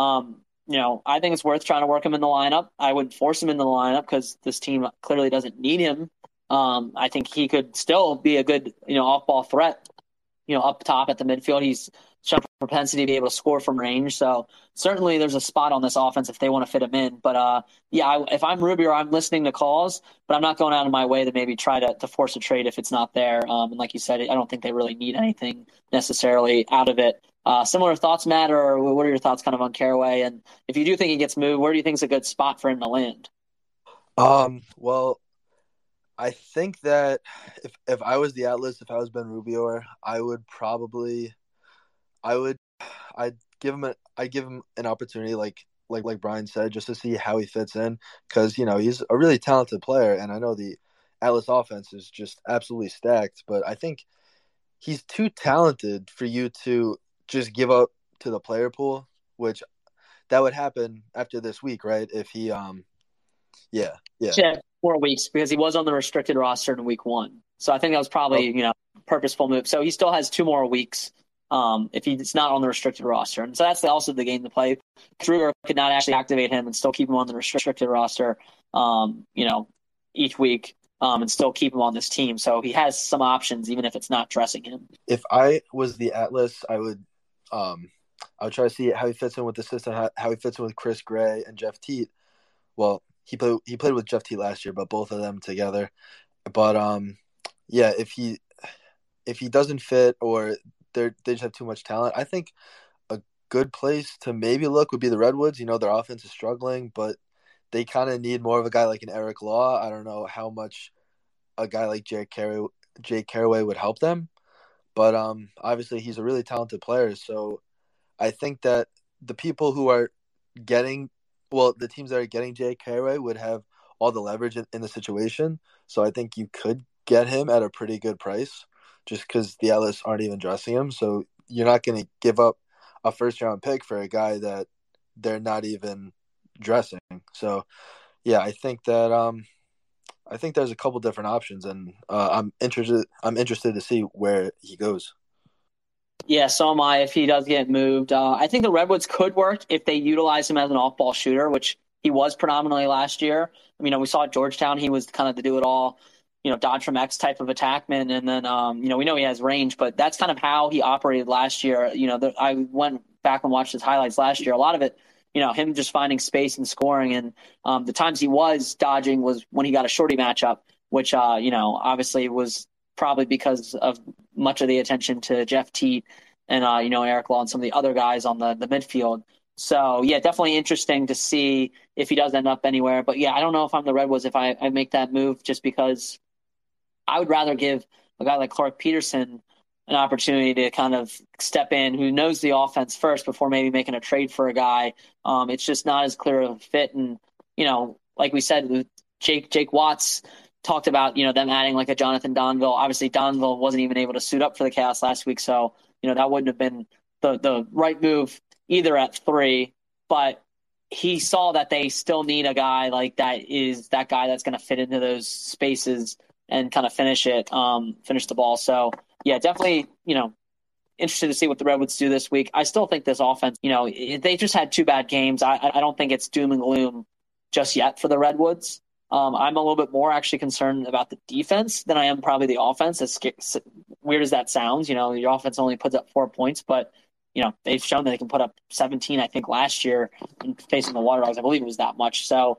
I think it's worth trying to work him in the lineup. I wouldn't force him in the lineup because this team clearly doesn't need him. I think he could still be a good, off-ball threat, up top at the midfield. He's shown propensity to be able to score from range. So certainly there's a spot on this offense if they want to fit him in. But, if I'm Rubio, I'm listening to calls, but I'm not going out of my way to maybe try to force a trade if it's not there. And like you said, I don't think they really need anything necessarily out of it. Similar thoughts, Matt, or what are your thoughts kind of on Caraway? And if you do think he gets moved, where do you think is a good spot for him to land? Well, I think that if I was the Atlas, if I was Ben Rubio, I'd give him an opportunity like Brian said, just to see how he fits in, because he's a really talented player, and I know the Atlas offense is just absolutely stacked, but I think he's too talented for you to just give up to the player pool, which that would happen after this week, right? If he yeah 4 weeks, because he was on the restricted roster in week 1. So I think that was probably, purposeful move. So he still has 2 more weeks if he's not on the restricted roster. And so that's also the game to play. Kruger could not actually activate him and still keep him on the restricted roster, each week and still keep him on this team. So he has some options, even if it's not dressing him. If I was the Atlas, I would I would try to see how he fits in with the system, how he fits in with Chris Gray and Jeff Teat. Well, he played with Jeff Teat last year, but both of them together. But yeah, if he doesn't fit or they just have too much talent, I think a good place to maybe look would be the Redwoods. You know, their offense is struggling, but they kind of need more of a guy like an Eric Law. I don't know how much a guy like Jake Carraway would help them, but obviously he's a really talented player. So I think that the people who are the teams that are getting Jake Carraway would have all the leverage in the situation. So I think you could get him at a pretty good price just because the Atlas aren't even dressing him. So you're not going to give up a first-round pick for a guy that they're not even dressing. So, yeah, I think there's a couple different options, and I'm interested to see where he goes. Yeah, so am I if he does get moved. I think the Redwoods could work if they utilize him as an off-ball shooter, which he was predominantly last year. I mean, we saw at Georgetown he was kind of the do-it-all, dodge from X type of attackman. And then, we know he has range, but that's kind of how he operated last year. I went back and watched his highlights last year. A lot of it, him just finding space and scoring. And the times he was dodging was when he got a shorty matchup, which, obviously was probably because of much of the attention to Jeff Teat and, Eric Law and some of the other guys on the midfield. So, yeah, definitely interesting to see if he does end up anywhere. But, yeah, I don't know if I'm the Redwoods if I make that move just because I would rather give a guy like Clark Peterson an opportunity to kind of step in who knows the offense first before maybe making a trade for a guy. It's just not as clear of a fit. And, like we said, Jake Watts talked about, them adding like a Jonathan Donville. Obviously, Donville wasn't even able to suit up for the Chaos last week. So, that wouldn't have been the right move either at 3. But he saw that they still need a guy like that is that guy that's going to fit into those spaces and kind of finish the ball. So, yeah, definitely, interested to see what the Redwoods do this week. I still think this offense, they just had 2 bad games. I don't think it's doom and gloom just yet for the Redwoods. I'm a little bit more actually concerned about the defense than I am probably the offense. As weird as that sounds, your offense only puts up 4 points, but, they've shown that they can put up 17, I think, last year facing the Water Dogs. I believe it was that much. So,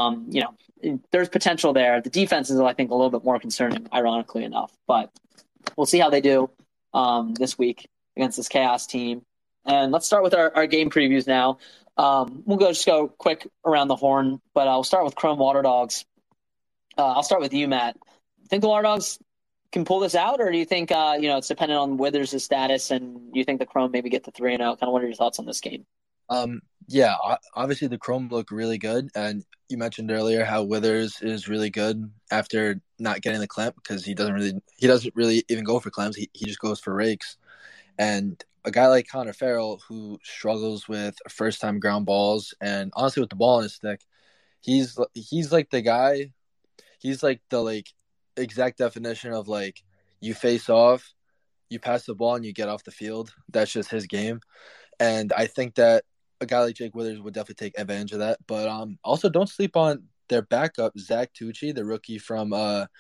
there's potential there. The defense is, I think, a little bit more concerning, ironically enough. But we'll see how they do this week against this Chaos team. And let's start with our game previews now. We'll just go quick around the horn, but we'll start with Chrome Water Dogs. I'll start with you, Matt. Think the Water Dogs can pull this out, or do you think it's dependent on Withers' status, and you think the Chrome maybe get to 3-0? Kind of what are your thoughts on this game? Yeah, obviously the Chrome look really good, and you mentioned earlier how Withers is really good after not getting the clamp because he doesn't really even go for clamps. He just goes for rakes. And a guy like Connor Farrell who struggles with first-time ground balls and honestly with the ball in his stick, he's like the guy. He's like the exact definition of you face off, you pass the ball, and you get off the field. That's just his game. And I think that a guy like Jake Withers would definitely take advantage of that. But also don't sleep on their backup, Zach Tucci, the rookie from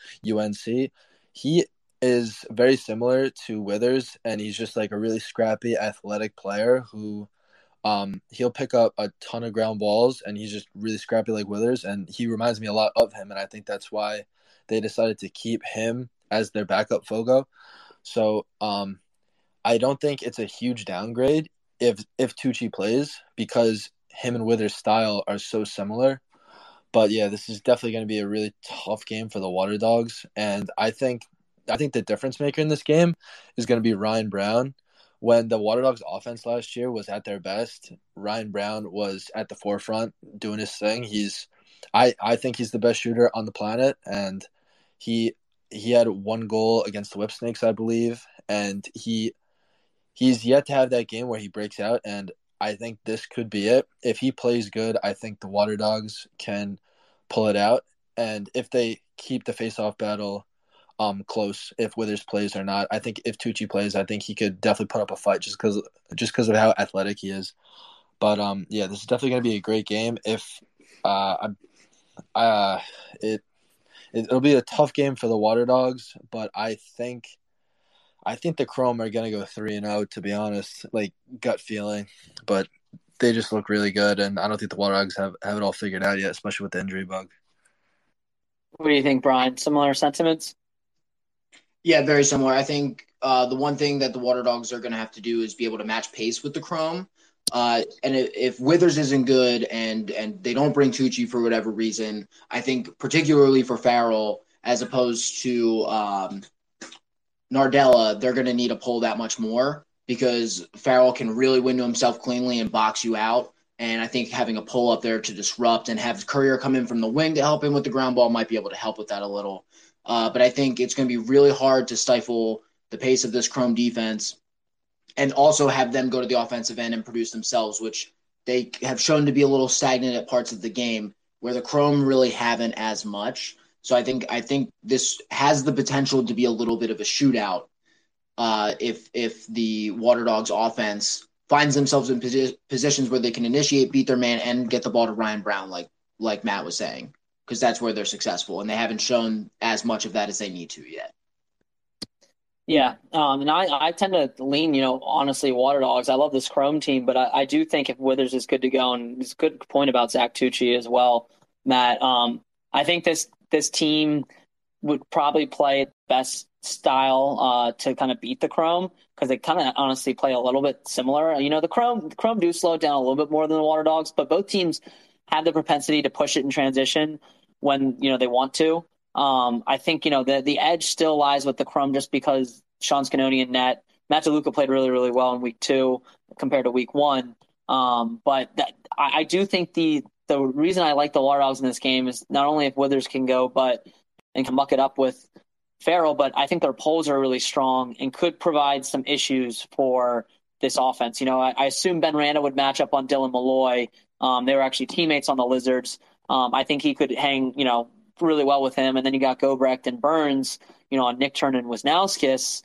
UNC. He is very similar to Withers, and he's just a really scrappy, athletic player who he'll pick up a ton of ground balls, and he's just really scrappy like Withers, and he reminds me a lot of him, and I think that's why they decided to keep him as their backup Fogo. So I don't think it's a huge downgrade if Tucci plays because him and Withers' style are so similar. But yeah, this is definitely going to be a really tough game for the Water Dogs, and I think the difference maker in this game is going to be Ryan Brown. When the Water Dogs offense last year was at their best, Ryan Brown was at the forefront doing his thing. I think he's the best shooter on the planet, and he had 1 goal against the Whipsnakes, I believe, and he's yet to have that game where he breaks out, and I think this could be it. If he plays good, I think the Water Dogs can pull it out, and if they keep the face-off battle close, if Withers plays or not, I think if Tucci plays, I think he could definitely put up a fight just because of how athletic he is. But yeah, this is definitely going to be a great game. It'll be a tough game for the Water Dogs, but I think I think the Chrome are going to go 3-0, to be honest, like gut feeling. But they just look really good, and I don't think the Water Dogs have it all figured out yet, especially with the injury bug. What do you think, Brian? Similar sentiments? Yeah, very similar. I think the one thing that the Water Dogs are going to have to do is be able to match pace with the Chrome. And if Withers isn't good and they don't bring Tucci for whatever reason, I think particularly for Farrell as opposed to Nardella, they're going to need to pull that much more because Farrell can really window himself cleanly and box you out. And I think having a pull up there to disrupt and have Courier come in from the wing to help him with the ground ball might be able to help with that a little. But I think it's going to be really hard to stifle the pace of this Chrome defense and also have them go to the offensive end and produce themselves, which they have shown to be a little stagnant at parts of the game where the Chrome really haven't as much. So I think this has the potential to be a little bit of a shootout if the Water Dogs offense finds themselves in positions where they can initiate, beat their man, and get the ball to Ryan Brown, like Matt was saying, because that's where they're successful, and they haven't shown as much of that as they need to yet. Yeah, and I tend to lean, honestly, Water Dogs. I love this Chrome team, but I do think if Withers is good to go, and it's a good point about Zach Tucci as well, Matt. I think this team would probably play best style to kind of beat the Chrome because they kind of honestly play a little bit similar. The Chrome do slow it down a little bit more than the Water Dogs, but both teams have the propensity to push it in transition when they want to. I think the edge still lies with the Chrome just because Sean Scanoni and net. Matt DeLuca played really, really well in week 2 compared to week 1. But I do think the reason I like the Water Dogs in this game is not only if Withers can go and can muck it up with Farrell, but I think their pulls are really strong and could provide some issues for this offense. I assume Ben Randa would match up on Dylan Malloy. They were actually teammates on the Lizards. I think he could hang, really well with him. And then you got Gobrecht and Burns, on Nick Turner and Wisnauskas.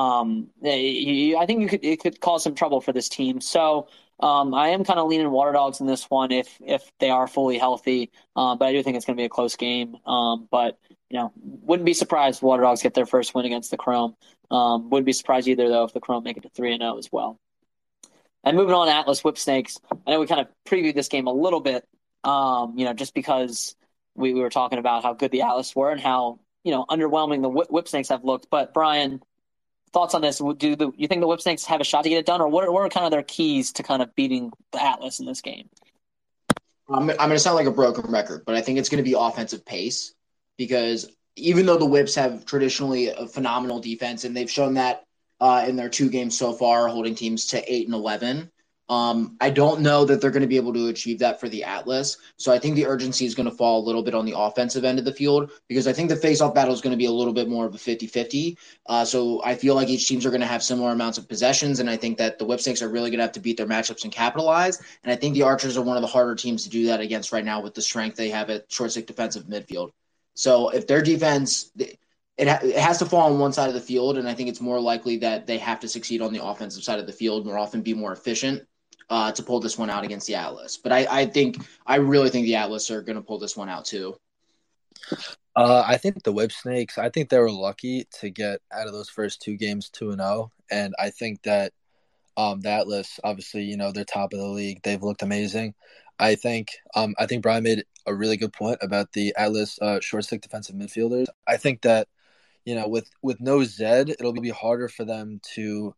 I think it could cause some trouble for this team. So I am kind of leaning Water Dogs in this one if they are fully healthy. But I do think it's going to be a close game. But wouldn't be surprised if Water Dogs get their first win against the Chrome. Wouldn't be surprised either, though, if the Chrome make it to 3-0 as well. And moving on to Atlas Whipsnakes, I know we kind of previewed this game a little bit, just because we were talking about how good the Atlas were and how underwhelming the Whipsnakes have looked. But Brian, thoughts on this? You think the Whipsnakes have a shot to get it done, or what are kind of their keys to kind of beating the Atlas in this game? I'm going to sound like a broken record, but I think it's going to be offensive pace because even though the Whips have traditionally a phenomenal defense, and they've shown that in their 2 games so far, holding teams to 8 and 11, I don't know that they're going to be able to achieve that for the Atlas. So I think the urgency is going to fall a little bit on the offensive end of the field because I think the face-off battle is going to be a little bit more of a 50-50. So I feel like each teams are going to have similar amounts of possessions, and I think that the Whipsnakes are really going to have to beat their matchups and capitalize. And I think the Archers are one of the harder teams to do that against right now with the strength they have at short-stick defensive midfield. So if their defense it has to fall on one side of the field, and I think it's more likely that they have to succeed on the offensive side of the field more often, be more efficient to pull this one out against the Atlas. But I really think the Atlas are going to pull this one out too. I think the Whipsnakes, I think they were lucky to get out of those first 2 games 2-0, and I think that the Atlas, obviously, they're top of the league. They've looked amazing. I think Brian made a really good point about the Atlas short stick defensive midfielders. I think that with no Zed, it'll be harder for them to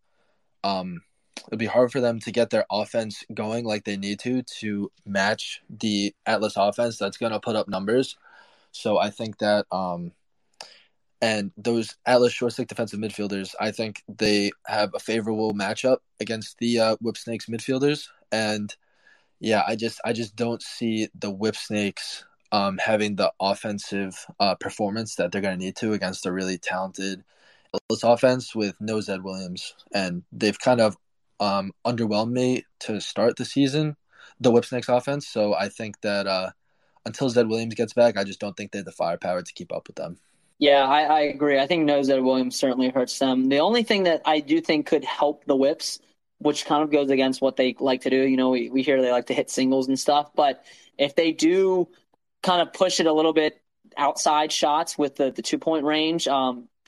get their offense going like they need to match the Atlas offense that's going to put up numbers. So I think that and those Atlas short stick defensive midfielders, I think they have a favorable matchup against the Whipsnakes midfielders. And yeah, I just don't see the Whipsnakes having the offensive performance that they're going to need to against a really talented Atlas offense with no Zed Williams. And they've kind of underwhelmed me to start the season, the Whipsnakes offense. So I think that until Zed Williams gets back, I just don't think they have the firepower to keep up with them. Yeah, I agree. I think no Zed Williams certainly hurts them. The only thing that I do think could help the Whips, which kind of goes against what they like to do, we hear they like to hit singles and stuff, but if they do kind of push it a little bit outside shots with the 2-point range, kind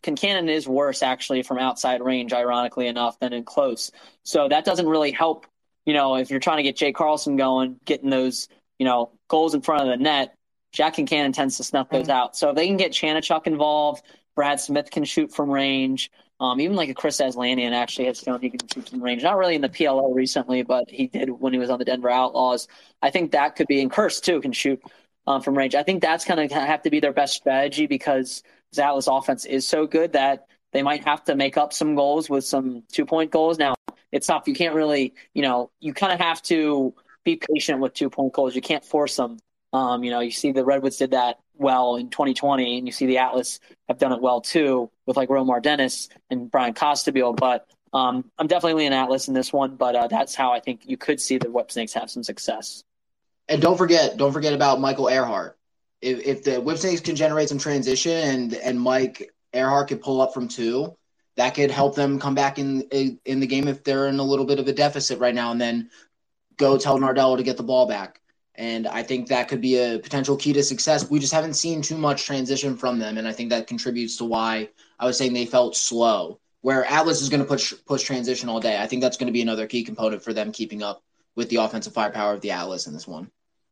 Concannon is worse actually from outside range, ironically enough, than in close. So that doesn't really help, if you're trying to get Jay Carlson going, getting those, goals in front of the net. Jack Concannon tends to snuff those out. So if they can get Chanachuk involved, Brad Smith can shoot from range. Even like a Chris Aslandian actually has shown he can shoot from range. Not really in the PLO recently, but he did when he was on the Denver Outlaws. I think that could be, and Kurse too can shoot from range. I think that's going to have to be their best strategy because the Atlas offense is so good that they might have to make up some goals with some 2-point goals. Now, it's tough. You can't really, you kind of have to be patient with 2-point goals. You can't force them. You see the Redwoods did that well in 2020, and you see the Atlas have done it well too with like Romar Dennis and Brian Costabile. But I'm definitely leaning Atlas in this one, but that's how I think you could see the Whipsnakes have some success. And don't forget about Michael Earhart. If the Whipsnakes can generate some transition and Mike Earhart could pull up from 2, that could help them come back in the game if they're in a little bit of a deficit right now, and then go tell Nardello to get the ball back. And I think that could be a potential key to success. We just haven't seen too much transition from them, and I think that contributes to why I was saying they felt slow. Where Atlas is going to push transition all day, I think that's going to be another key component for them keeping up with the offensive firepower of the Atlas in this one.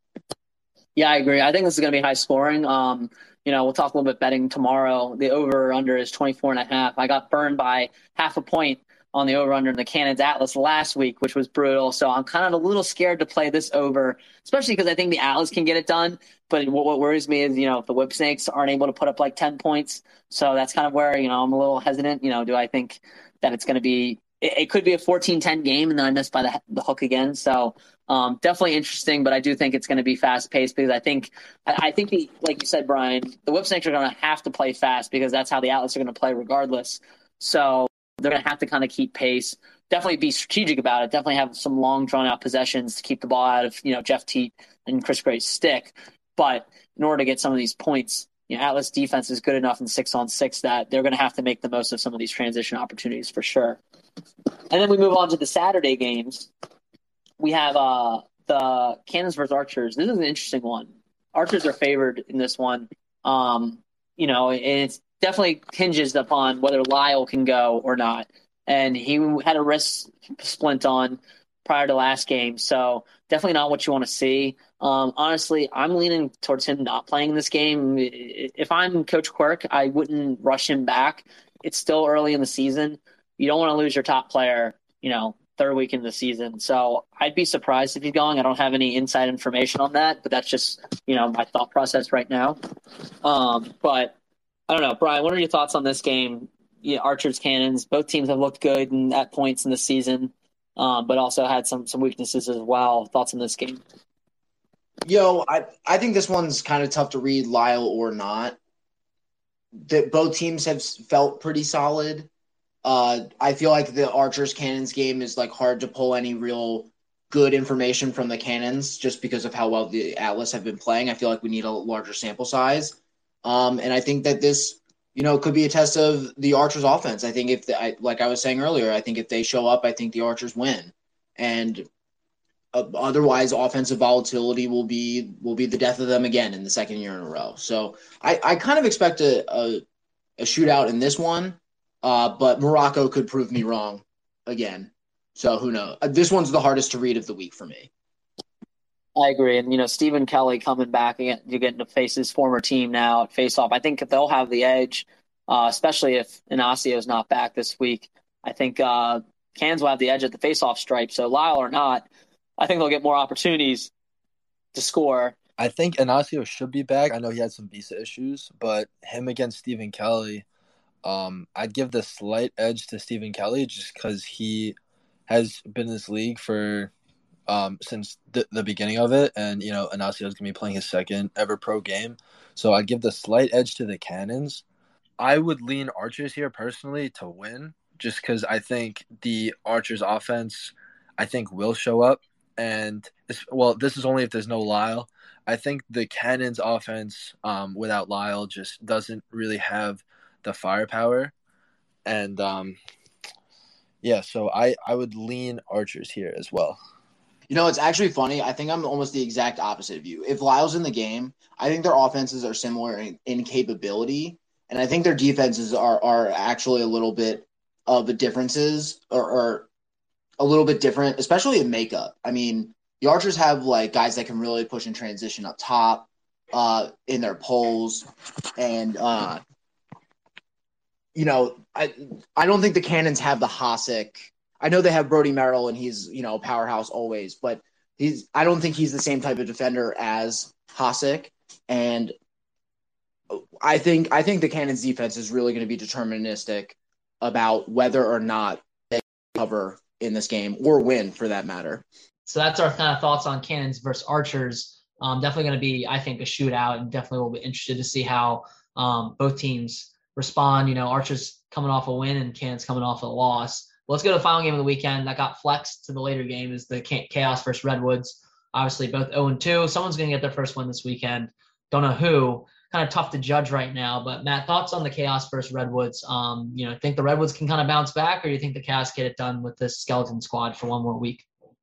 Yeah, I agree. I think this is going to be high scoring. We'll talk a little bit betting tomorrow. The over-under is 24.5. I got burned by half a point on the over-under in the Cannons Atlas last week, which was brutal. So I'm kind of a little scared to play this over, especially because I think the Atlas can get it done. But what worries me is, if the Whipsnakes aren't able to put up like 10 points. So that's kind of where, I'm a little hesitant. Do I think that it's going to be – it could be a 14-10 game, and then I missed by the hook again. So definitely interesting, but I do think it's going to be fast-paced because I think like you said, Brian, the Whipsnakes are going to have to play fast because that's how the Atlas are going to play regardless. So they're going to have to kind of keep pace, definitely be strategic about it, definitely have some long, drawn-out possessions to keep the ball out of, Jeff Teat and Chris Gray's stick. But in order to get some of these points, Atlas defense is good enough in 6-on-6 that they're going to have to make the most of some of these transition opportunities for sure. And then we move on to the Saturday games. We have the Cannons versus Archers. This is an interesting one. Archers are favored in this one. And it's definitely hinges upon whether Lyle can go or not. And he had a wrist splint on prior to last game, so definitely not what you want to see. Honestly, I'm leaning towards him not playing this game. If I'm Coach Quirk, I wouldn't rush him back. It's still early in the season. You don't want to lose your top player, third week in the season. So I'd be surprised if he's going. I don't have any inside information on that, but that's just, my thought process right now. But I don't know. Brian, what are your thoughts on this game? Archers, Cannons, both teams have looked good at points in the season, but also had some weaknesses as well. Thoughts on this game? I think this one's kind of tough to read, Lyle or not. That both teams have felt pretty solid. I feel like the Archers-Cannons game is hard to pull any real good information from the Cannons just because of how well the Atlas have been playing. I feel like we need a larger sample size. And I think that this, could be a test of the Archers offense. I think like I was saying earlier, I think if they show up, I think the Archers win. And otherwise offensive volatility will be the death of them again in the second year in a row. So I kind of expect a shootout in this one. But Morocco could prove me wrong again. So who knows? This one's the hardest to read of the week for me. I agree. And, Stephen Kelly coming back again, you're getting to face his former team now at face-off. I think they'll have the edge, especially if Inaccio's not back this week. I think Cans will have the edge at the face-off stripe. So Lyle or not, I think they'll get more opportunities to score. I think Inacio should be back. I know he had some visa issues, but him against Stephen Kelly, I'd give the slight edge to Stephen Kelly just because he has been in this league for since the beginning of it, and Inacio is going to be playing his second ever pro game, so I'd give the slight edge to the Cannons. I would lean Archers here personally to win, just because I think the Archers offense, will show up, and this is only if there's no Lyle. I think the Cannons offense without Lyle just doesn't really have the firepower, and so I would lean Archers here as well. It's actually funny. I think I'm almost the exact opposite of you. If Lyle's in the game, I think their offenses are similar in capability, And I think their defenses are actually a little bit of the differences or a little bit different, especially in makeup. I mean, the Archers have like guys that can really push and transition up top in their poles. And, I don't think the Cannons have the Hasek. I know they have Brody Merrill and he's, a powerhouse always, but I don't think he's the same type of defender as Hasek. And I think the Cannons defense is really going to be deterministic about whether or not they cover in this game or win for that matter. So that's our kind of thoughts on Cannons versus Archers. Definitely going to be, I think, a shootout, and definitely will be interested to see how both teams respond. Archers coming off a win and Cannons coming off a loss. Well, let's go to the final game of the weekend that got flexed to the later game is the Chaos versus Redwoods. Obviously, both 0-2. Someone's going to get their first win this weekend. Don't know who. Kind of tough to judge right now. But, Matt, thoughts on the Chaos versus Redwoods? Think the Redwoods can kind of bounce back, or do you think the Chaos get it done with this skeleton squad for one more week?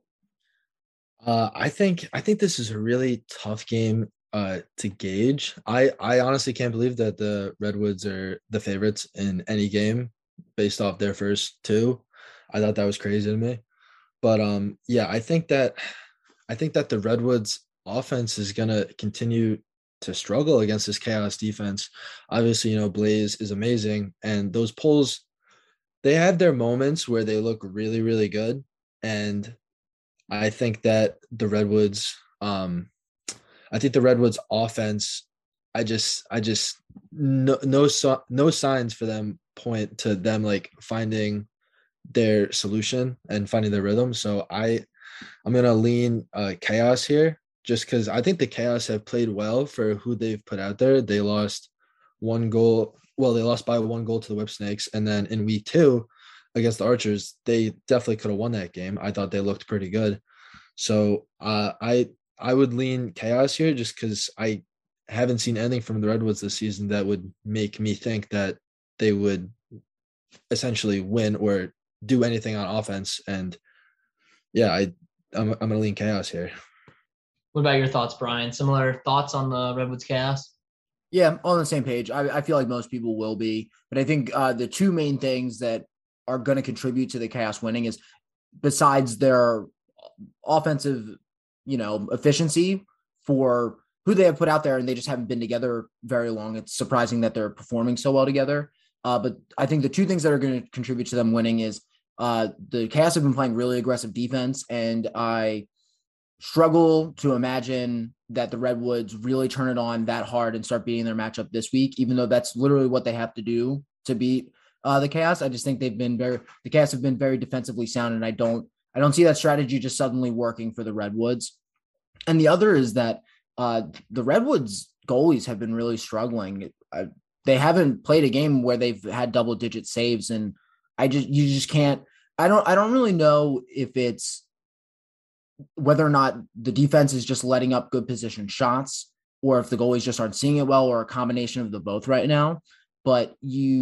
I think this is a really tough game to gauge. I honestly can't believe that the Redwoods are the favorites in any game based off their first two. I thought that was crazy to me. But I think that the Redwoods offense is gonna continue to struggle against this Chaos defense. Obviously, Blaze is amazing, and those pulls, they have their moments where they look really, really good. And I think that the Redwoods, offense, no signs for them point to them like finding their solution and finding their rhythm. So I'm gonna lean Chaos here, just because I think the Chaos have played well for who they've put out there. They lost one goal. Well, they lost by 1 goal to the Whip Snakes, and then in week 2 against the Archers, they definitely could have won that game. I thought they looked pretty good. So I would lean Chaos here just because I haven't seen anything from the Redwoods this season that would make me think that they would essentially win or do anything on offense. And I'm going to lean Chaos here. What about your thoughts, Brian? Similar thoughts on the Redwoods Chaos? Yeah, on the same page. I feel like most people will be. But I think the two main things that are going to contribute to the Chaos winning is, besides their offensive, efficiency for who they have put out there, and they just haven't been together very long. It's surprising that they're performing so well together. But I think the two things that are going to contribute to them winning is the Chaos have been playing really aggressive defense, and I struggle to imagine that the Redwoods really turn it on that hard and start beating their matchup this week, even though that's literally what they have to do to beat the Chaos. I just think the Chaos have been very defensively sound, and I don't see that strategy just suddenly working for the Redwoods. And the other is that the Redwoods goalies have been really struggling. They haven't played a game where they've had double-digit saves, and you just can't. I don't really know if it's whether or not the defense is just letting up good position shots, or if the goalies just aren't seeing it well, or a combination of the both right now. But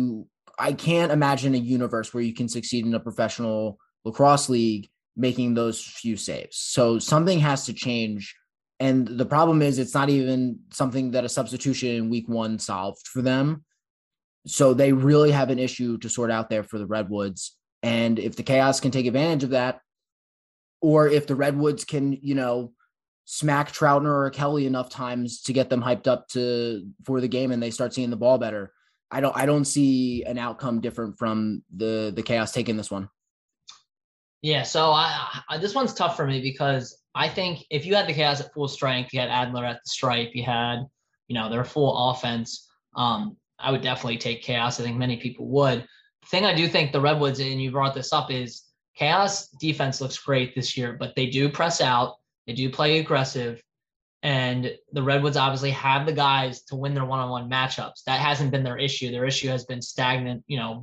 I can't imagine a universe where you can succeed in a professional lacrosse league making those few saves. So something has to change. And the problem is it's not even something that a substitution in week 1 solved for them. So they really have an issue to sort out there for the Redwoods. And if the Chaos can take advantage of that, or if the Redwoods can, smack Troutner or Kelly enough times to get them hyped up for the game and they start seeing the ball better, I don't see an outcome different from the Chaos taking this one. Yeah, so this one's tough for me because I think if you had the Chaos at full strength, you had Adler at the stripe, you had, their full offense, I would definitely take Chaos. I think many people would. The thing I do think the Redwoods, and you brought this up, is Chaos defense looks great this year, but they do press out, they do play aggressive, and the Redwoods obviously have the guys to win their one-on-one matchups. That hasn't been their issue. Their issue has been stagnant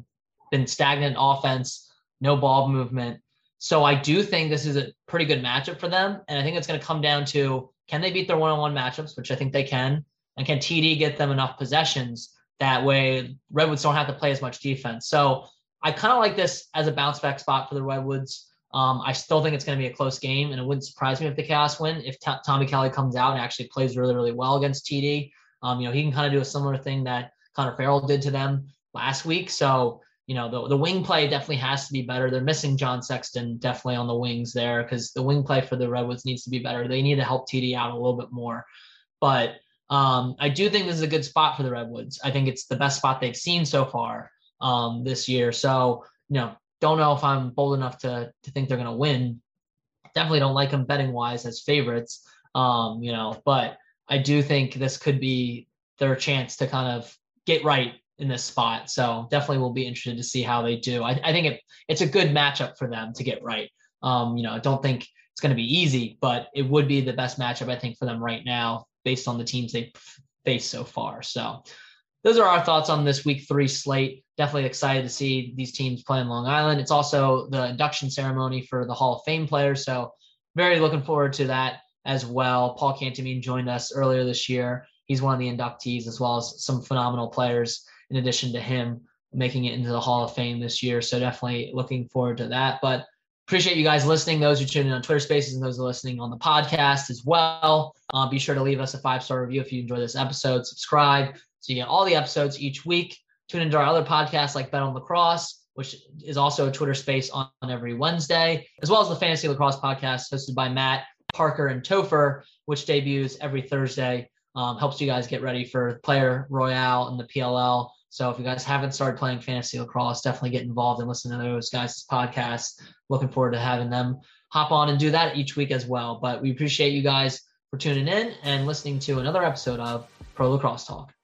offense, no ball movement. So I do think this is a pretty good matchup for them. And I think it's going to come down to, can they beat their one-on-one matchups, which I think they can, and can TD get them enough possessions? That way Redwoods don't have to play as much defense. So I kind of like this as a bounce back spot for the Redwoods. I still think it's going to be a close game, and it wouldn't surprise me if the Chaos win. If Tommy Kelly comes out and actually plays really, really well against TD, he can kind of do a similar thing that Connor Farrell did to them last week. So, the wing play definitely has to be better. They're missing John Sexton definitely on the wings there because the wing play for the Redwoods needs to be better. They need to help TD out a little bit more. But I do think this is a good spot for the Redwoods. I think it's the best spot they've seen so far this year. So, don't know if I'm bold enough to think they're going to win. Definitely don't like them betting wise as favorites, but I do think this could be their chance to kind of get right in this spot. So definitely will be interested to see how they do. I think it's a good matchup for them to get right. I don't think it's going to be easy, but it would be the best matchup, I think, for them right now based on the teams they've faced so far. So those are our thoughts on this week 3 slate. Definitely excited to see these teams play in Long Island. It's also the induction ceremony for the Hall of Fame players. So very looking forward to that as well. Paul Cantamine joined us earlier this year. He's one of the inductees, as well as some phenomenal players in addition to him making it into the Hall of Fame this year. So definitely looking forward to that. But appreciate you guys listening, those who tune in on Twitter Spaces and those listening on the podcast as well. Be sure to leave us a 5-star review if you enjoy this episode. Subscribe so you get all the episodes each week. Tune into our other podcasts like Bet on Lacrosse, which is also a Twitter Space on every Wednesday, as well as the Fantasy Lacrosse podcast hosted by Matt, Parker, and Topher, which debuts every Thursday. Helps you guys get ready for Player Royale and the PLL. So if you guys haven't started playing Fantasy Lacrosse, definitely get involved and listen to those guys' podcasts. Looking forward to having them hop on and do that each week as well. But we appreciate you guys for tuning in and listening to another episode of Pro Lacrosse Talk.